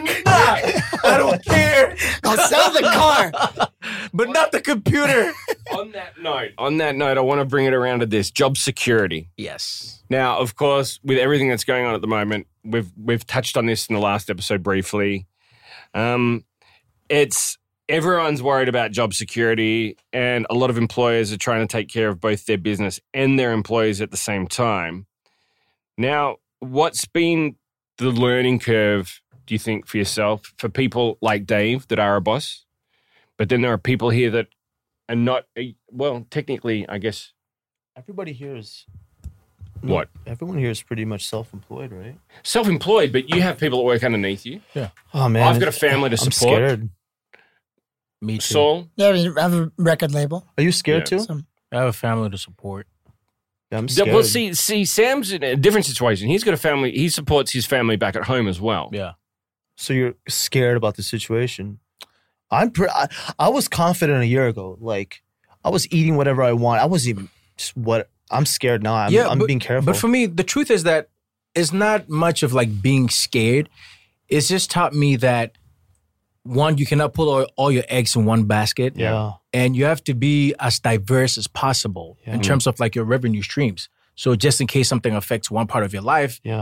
I don't care. I'll sell the car. But not the computer. on that note, on that note, I want to bring it around to this job security. Yes. Now, of course, with everything that's going on at the moment, we've we've touched on this in the last episode briefly. Um, it's everyone's worried about job security, and a lot of employers are trying to take care of both their business and their employees at the same time. Now, what's been the learning curve, do you think, for yourself, for people like Dave that are a boss? But then there are people here that are not, well, technically, I guess. Everybody here is. What? Everyone here is pretty much self-employed, right? Self-employed, but you have people that work underneath you. Oh man, I've got a family to I'm support. scared. Me too. Saul, Yeah, I mean, I have a record label. Are you scared Yeah. too? So, I have a family to support. Yeah, I'm Yeah, scared. well, see, see, Sam's in a different situation. He's got a family. He supports his family back at home as well. Yeah. So you're scared about the situation. I'm. Pre- I, I was confident a year ago. Like I was eating whatever I want. I wasn't even just what. I'm scared now. I'm, yeah, I'm but, being careful. But for me, the truth is that it's not much of like being scared. It's just taught me that one, you cannot put all, all your eggs in one basket. yeah. And you have to be as diverse as possible Yeah. in terms of like your revenue streams. So just in case something affects one part of your life, Yeah.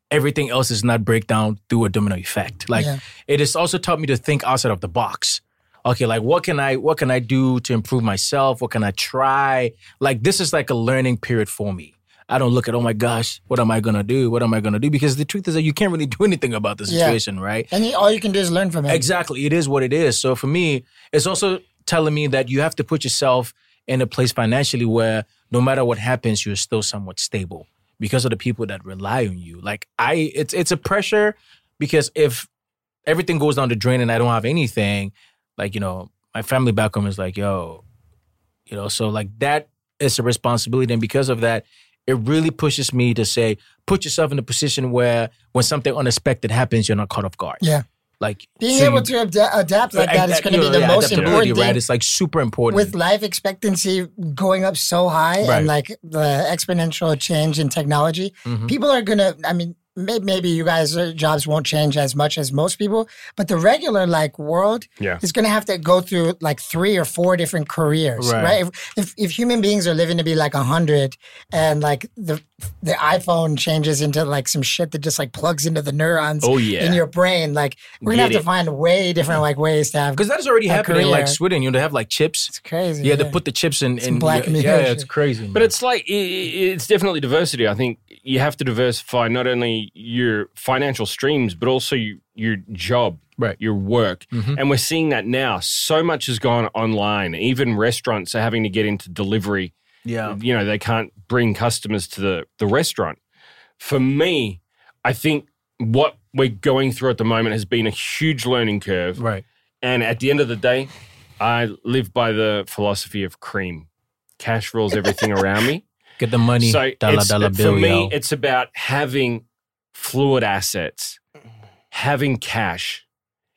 everything else does not break down through a domino effect. Like Yeah. it has also taught me to think outside of the box. Okay, like what can I what can I do to improve myself? What can I try? Like this is like a learning period for me. I don't look at, oh my gosh, what am I gonna do? What am I gonna do? Because the truth is that you can't really do anything about the Yeah. situation, right? And you, all you can do is learn from it. Exactly. It is what it is. So for me, it's also telling me that you have to put yourself in a place financially where no matter what happens, you're still somewhat stable because of the people that rely on you. Like I, it's it's a pressure because if everything goes down the drain and I don't have anything, like, you know, my family back home is like, yo, you know, so like that is a responsibility. And because of that, it really pushes me to say, put yourself in a position where when something unexpected happens, you're not caught off guard. Yeah. Like Being so able you- to ad- adapt like that is Adapt- going to you be know, the yeah, most adaptability, important thing. right? It's like super important. With life expectancy going up so high Right. and like the exponential change in technology, Mhm. people are going to, I mean, may- maybe you guys' uh, jobs won't change as much as most people, but the regular like world Yeah. is going to have to go through like three or four different careers, Right. right? If, if if human beings are living to be like a hundred and like the the iPhone changes into like some shit that just like plugs into the neurons Oh, yeah. in your brain, like we're gonna Get have to it. find way different like ways to have. Because that is already a happening in like career. Sweden. You know, they have like chips. It's crazy. Yeah, they put the chips in. Some in Black yeah, Mirror yeah, it's shit. crazy. Man. But it's like i- i- it's definitely diversity. I think you have to diversify not only your financial streams, but also you, your job, Right. your work. Mhm. And we're seeing that now. So much has gone online. Even restaurants are having to get into delivery. yeah, You know, they can't bring customers to the, the restaurant. For me, I think what we're going through at the moment has been a huge learning curve. right. And at the end of the day, I live by the philosophy of cream. Cash rules everything around me. Get the money, So dollar it's- dollar for bill, me, yo. it's about having fluid assets. Having cash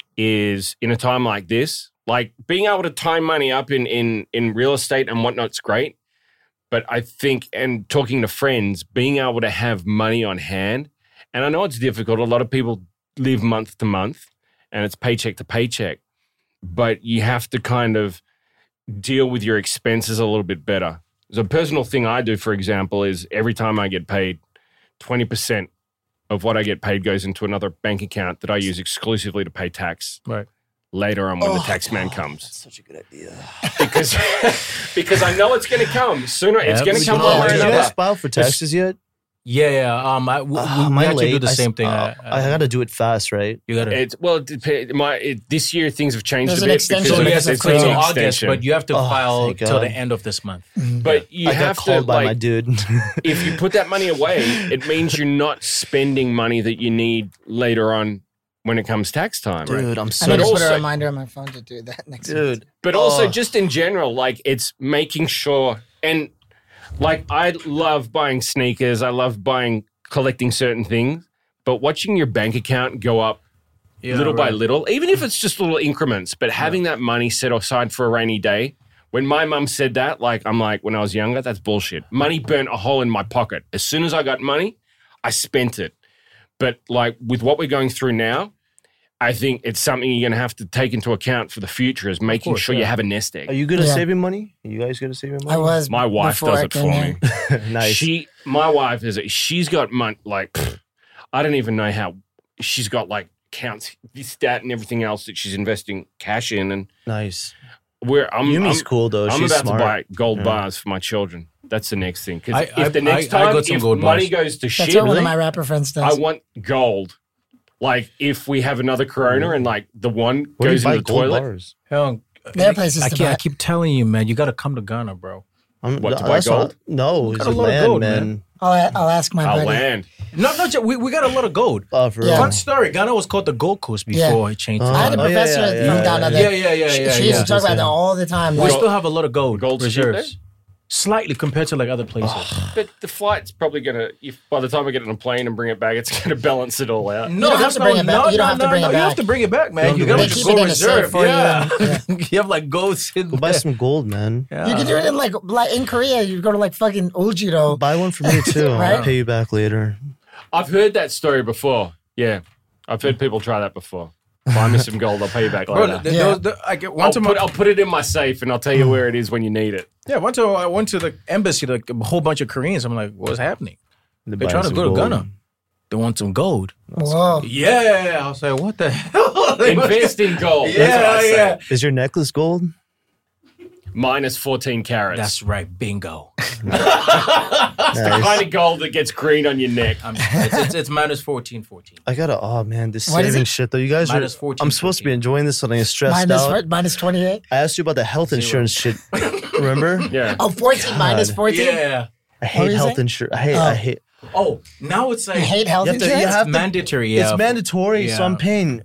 is in a time like this, like being able to tie money up in in in real estate and whatnot's great. But I think, and talking to friends, being able to have money on hand, and I know it's difficult. A lot of people live month to month, and it's paycheck to paycheck. But you have to kind of deal with your expenses a little bit better. So a personal thing I do, for example, is every time I get paid, twenty percent of what I get paid goes into another bank account that I use exclusively to pay tax. Right. Later on when Oh, the tax man comes. Such a good idea. Because because I know it's going to come sooner. It's Yeah, going we to come do. one Oh, way or Did you yeah. guys another. file for taxes yet? Yeah, yeah. Um, I, we, Uh, we am I actually do late? the I same s- thing. uh, I, I got to do it fast, right? you gotta. It's well, it dep- my it, this year things have changed There's a an bit extension because so because yes, of it's Cream. until an August, extension. but you have to Oh, file thank till the God. end of this month. But you I got have to called by my like dude. if you put that money away, it means you're not spending money that you need later on when it comes tax time. Dude, I'm I so need to put also- a reminder on my phone to do that next week. dude. But also Oh. just in general, like it's making sure and like I love buying sneakers, I love buying collecting certain things, but watching your bank account go up Yeah, little by right. little, even if it's just little increments, but having that money set aside for a rainy day. When my mum said that, like I'm like, when I was younger, that's bullshit. Money burnt a hole in my pocket. As soon as I got money, I spent it. But like with what we're going through now, I think it's something you're going to have to take into account for the future is making course, sure yeah. you have a nest egg. Are you good at Yeah. saving money? Are you guys good at saving money? I was. My wife before does I it came for here. me. Nice. She, my wife is, she's got money, like, pfft, I don't even know how, she's got like accounts, this, that, and everything else that she's investing cash in. And nice. we're, I'm, Yumi's I'm, cool though. I'm She's about smart. to buy gold Yeah. bars for my children. That's the next thing. Because I- if the I- next I- I time, got some if gold money bars. goes to That's shit, what one of my rapper friends does. I want gold. Like if we have another Corona and like the one Where do goes you buy in the gold toilet. bars? Hell, There are places I, to keep, buy. I keep telling you, man, you got to come to Ghana, bro. I'm, What, to buy that's not- gold? No, Got it's a a lot of land, gold, man. man. I'll, I'll ask my Our buddy. land. No, no, ju- we, we got a lot of gold. Oh, for Yeah. real. Fun story. Ghana was called the Gold Coast before Yeah. it changed. Uh, to I had a Oh, yeah, professor yeah, yeah, from Ghana yeah. that Yeah, yeah, yeah, she, yeah, she used yeah. to talk about that all the time. We Like, still have a lot of gold Gold's cheap reserves. Slightly compared to like other places. But the flight's probably going to, if by the time I get on a plane and bring it back, it's going to balance it all out. No, don't have that's to bring no, it back. no, You don't no, have to no, bring no, it You have back. to bring it back, man. Don't You do got that. to They just keep go it in a safe reserve. for you Yeah, and- you have like gold sitting Go buy there. some gold, man. Yeah. You can do it in like, like in Korea. You go to like fucking Ojiro. Buy one for me too. Right? I'll pay you back later. I've heard that story before. Yeah. I've heard people try that before. Buy me some gold, I'll pay you back Bro, later. the, Yeah. those- the, I get, one I'll time, put, I- I'll put it in my safe and I'll tell you where it is when you need it. yeah, one time I went to the embassy, like a whole bunch of Koreans. I'm like, what's happening? They're They're buying trying to some go to gold. Ghana. they want some gold. Whoa. Yeah, I was like, what the hell? Invest in gold. That's what Yeah, I say. yeah. Is your necklace gold? Minus fourteen carats. That's right, bingo. the kind of gold that gets green on your neck. I'm, it's, it's, it's minus fourteen, fourteen. I gotta. Oh man, this What is saving it? shit though. You guys Minus are. fourteen, I'm supposed to be enjoying this, and I'm stressed Minus out. what? Minus twenty-eight? I asked you about the health Zero. insurance shit. Remember? Yeah. Oh, fourteen minus fourteen? Yeah. I What hate were you health saying? insurance. I hate. Oh. I hate. Oh, now it's like You hate health You have to- you insurance? have to- mandatory. Yeah, It's mandatory, so yeah. I'm paying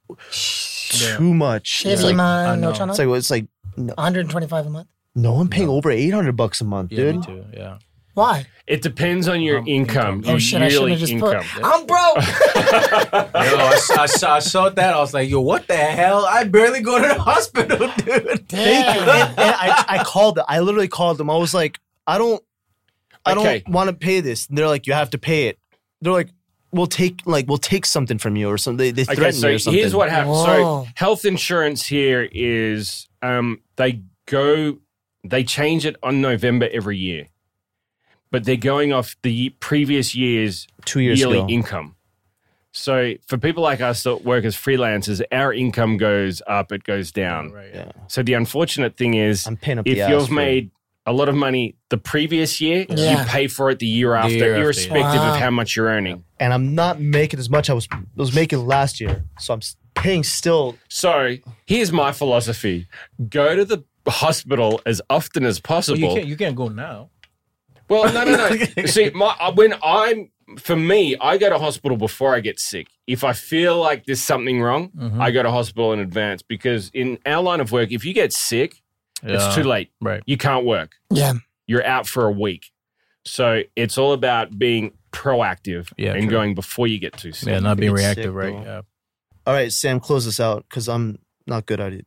too much. It's Shitty like, I man. know. No, Chana? it's like it's like no, one hundred twenty-five a month. no I'm paying over eight hundred bucks a month, Yeah, me dude. too. Yeah. Why? It depends on your Um, income. income. Oh Your shit! I shouldn't yearly have just income. put. I'm broke. Yo, I, saw, I, saw, I saw that. I was like, yo, what the hell? I barely go to the hospital, dude. Thank you. And, and I, I called them. I literally called them. I was like, I don't, I Okay. don't want to pay this. And they're like, you have to pay it. They're like, we'll take like we'll take something from you or something. They, they threaten Okay, so me or something. here's what happens. Whoa. So health insurance here is um, they go, they change it on November every year, but they're going off the previous year's Two years yearly ago. income. So for people like us that work as freelancers, our income goes up, it goes down. Right. Yeah, So the unfortunate thing is, I'm paying up if the ass you've for made a lot of money the previous year, Yeah. you pay for it the year after, year after, irrespective yeah. of Wow. how much you're earning. and I'm not making as much I was was making last year. So I'm s- paying still. So here's my philosophy: go to the hospital as often as Well, possible. you can't. You can't go now. Well, no, no, no. See, my, when I'm, for me, I go to hospital before I get sick. If I feel like there's something wrong, Mhm. I go to hospital in advance because in our line of work, if you get sick, it's Yeah. too late. Right. You can't work. Yeah. You're out for a week. So it's all about being proactive Yeah, and true. going before you get too sick. Yeah, not being Get reactive, sick, right? bro. Yeah. All right, Sam, close this out because I'm not good at it.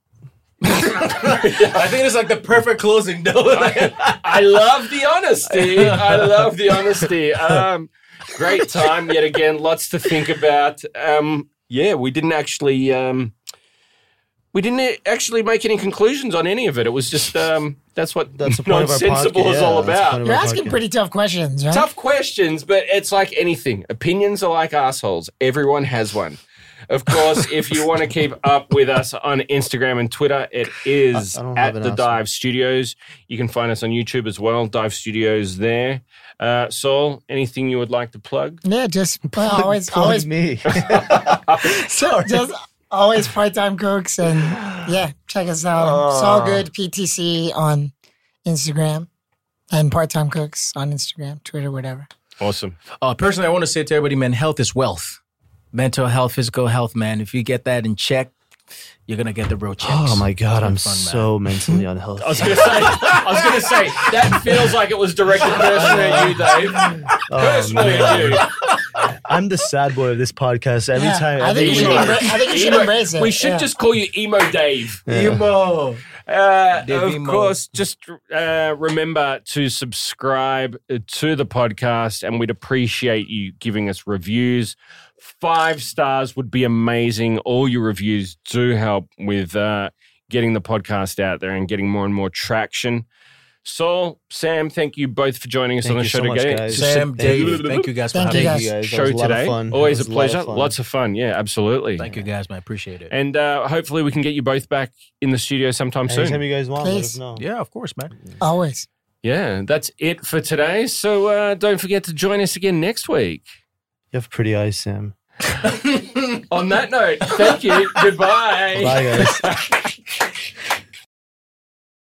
I think it's like the perfect closing note. I love the honesty. I love the honesty. Um, great time yet again. Lots to think about. Um, yeah, we didn't actually um, we didn't actually make any conclusions on any of it. It was just um, that's what That's the point of our nonsensible podcast. is all Yeah, that's the about. point of You're our asking podcast. pretty tough questions, right? Tough questions, but it's like anything. Opinions are like assholes. Everyone has one. Of course, if you want to keep up with us on Instagram and Twitter, it is I- I don't have at an the asshole. Dive Studios. You can find us on YouTube as well, Dive Studios there. Uh, Saul, anything you would like to plug? Yeah, just well, always, Plug always, me. so, just always part-time cooks, and yeah, check us out. It's all good. P T C on Instagram, and part-time cooks on Instagram, Twitter, whatever. Awesome. Uh, personally, I want to say to everybody, man, health is wealth. Mental health, physical health, man. If you get that in check, you're gonna get the real checks. Oh my god, It's I'm fun, man. so mentally unhealthy. I was going to say, I was going to say that feels like it was directed personally at you, Dave. Oh, Personally man. at you. I'm the sad boy of this podcast. Every Yeah, time, I think you every should, week- embra- I think you should Emo- embrace it. We should yeah. just call you Emo Dave. Emo. Uh, Dave of Emo. course, just uh, remember to subscribe to the podcast, and we'd appreciate you giving us reviews. Five stars would be amazing. All your reviews do help with uh, getting the podcast out there and getting more and more traction. Saul, Sam, thank you both for joining us Thank on the you show so much, today. guys. Sam, Thank you. Dave, thank you guys for Thank having you, me. guys. you guys. That Show was a lot of today. fun. Always It a was lot of pleasure. fun. Lots of fun. Yeah, absolutely. Thank you guys, man. Appreciate it. And uh, hopefully we can get you both back in the studio sometime soon. Anytime you guys want, let us Please. know. yeah, of course, man. Always. Yeah, that's it for today. So uh, don't forget to join us again next week. You have pretty eyes, Sam. On that note, thank you. Goodbye. Bye, guys.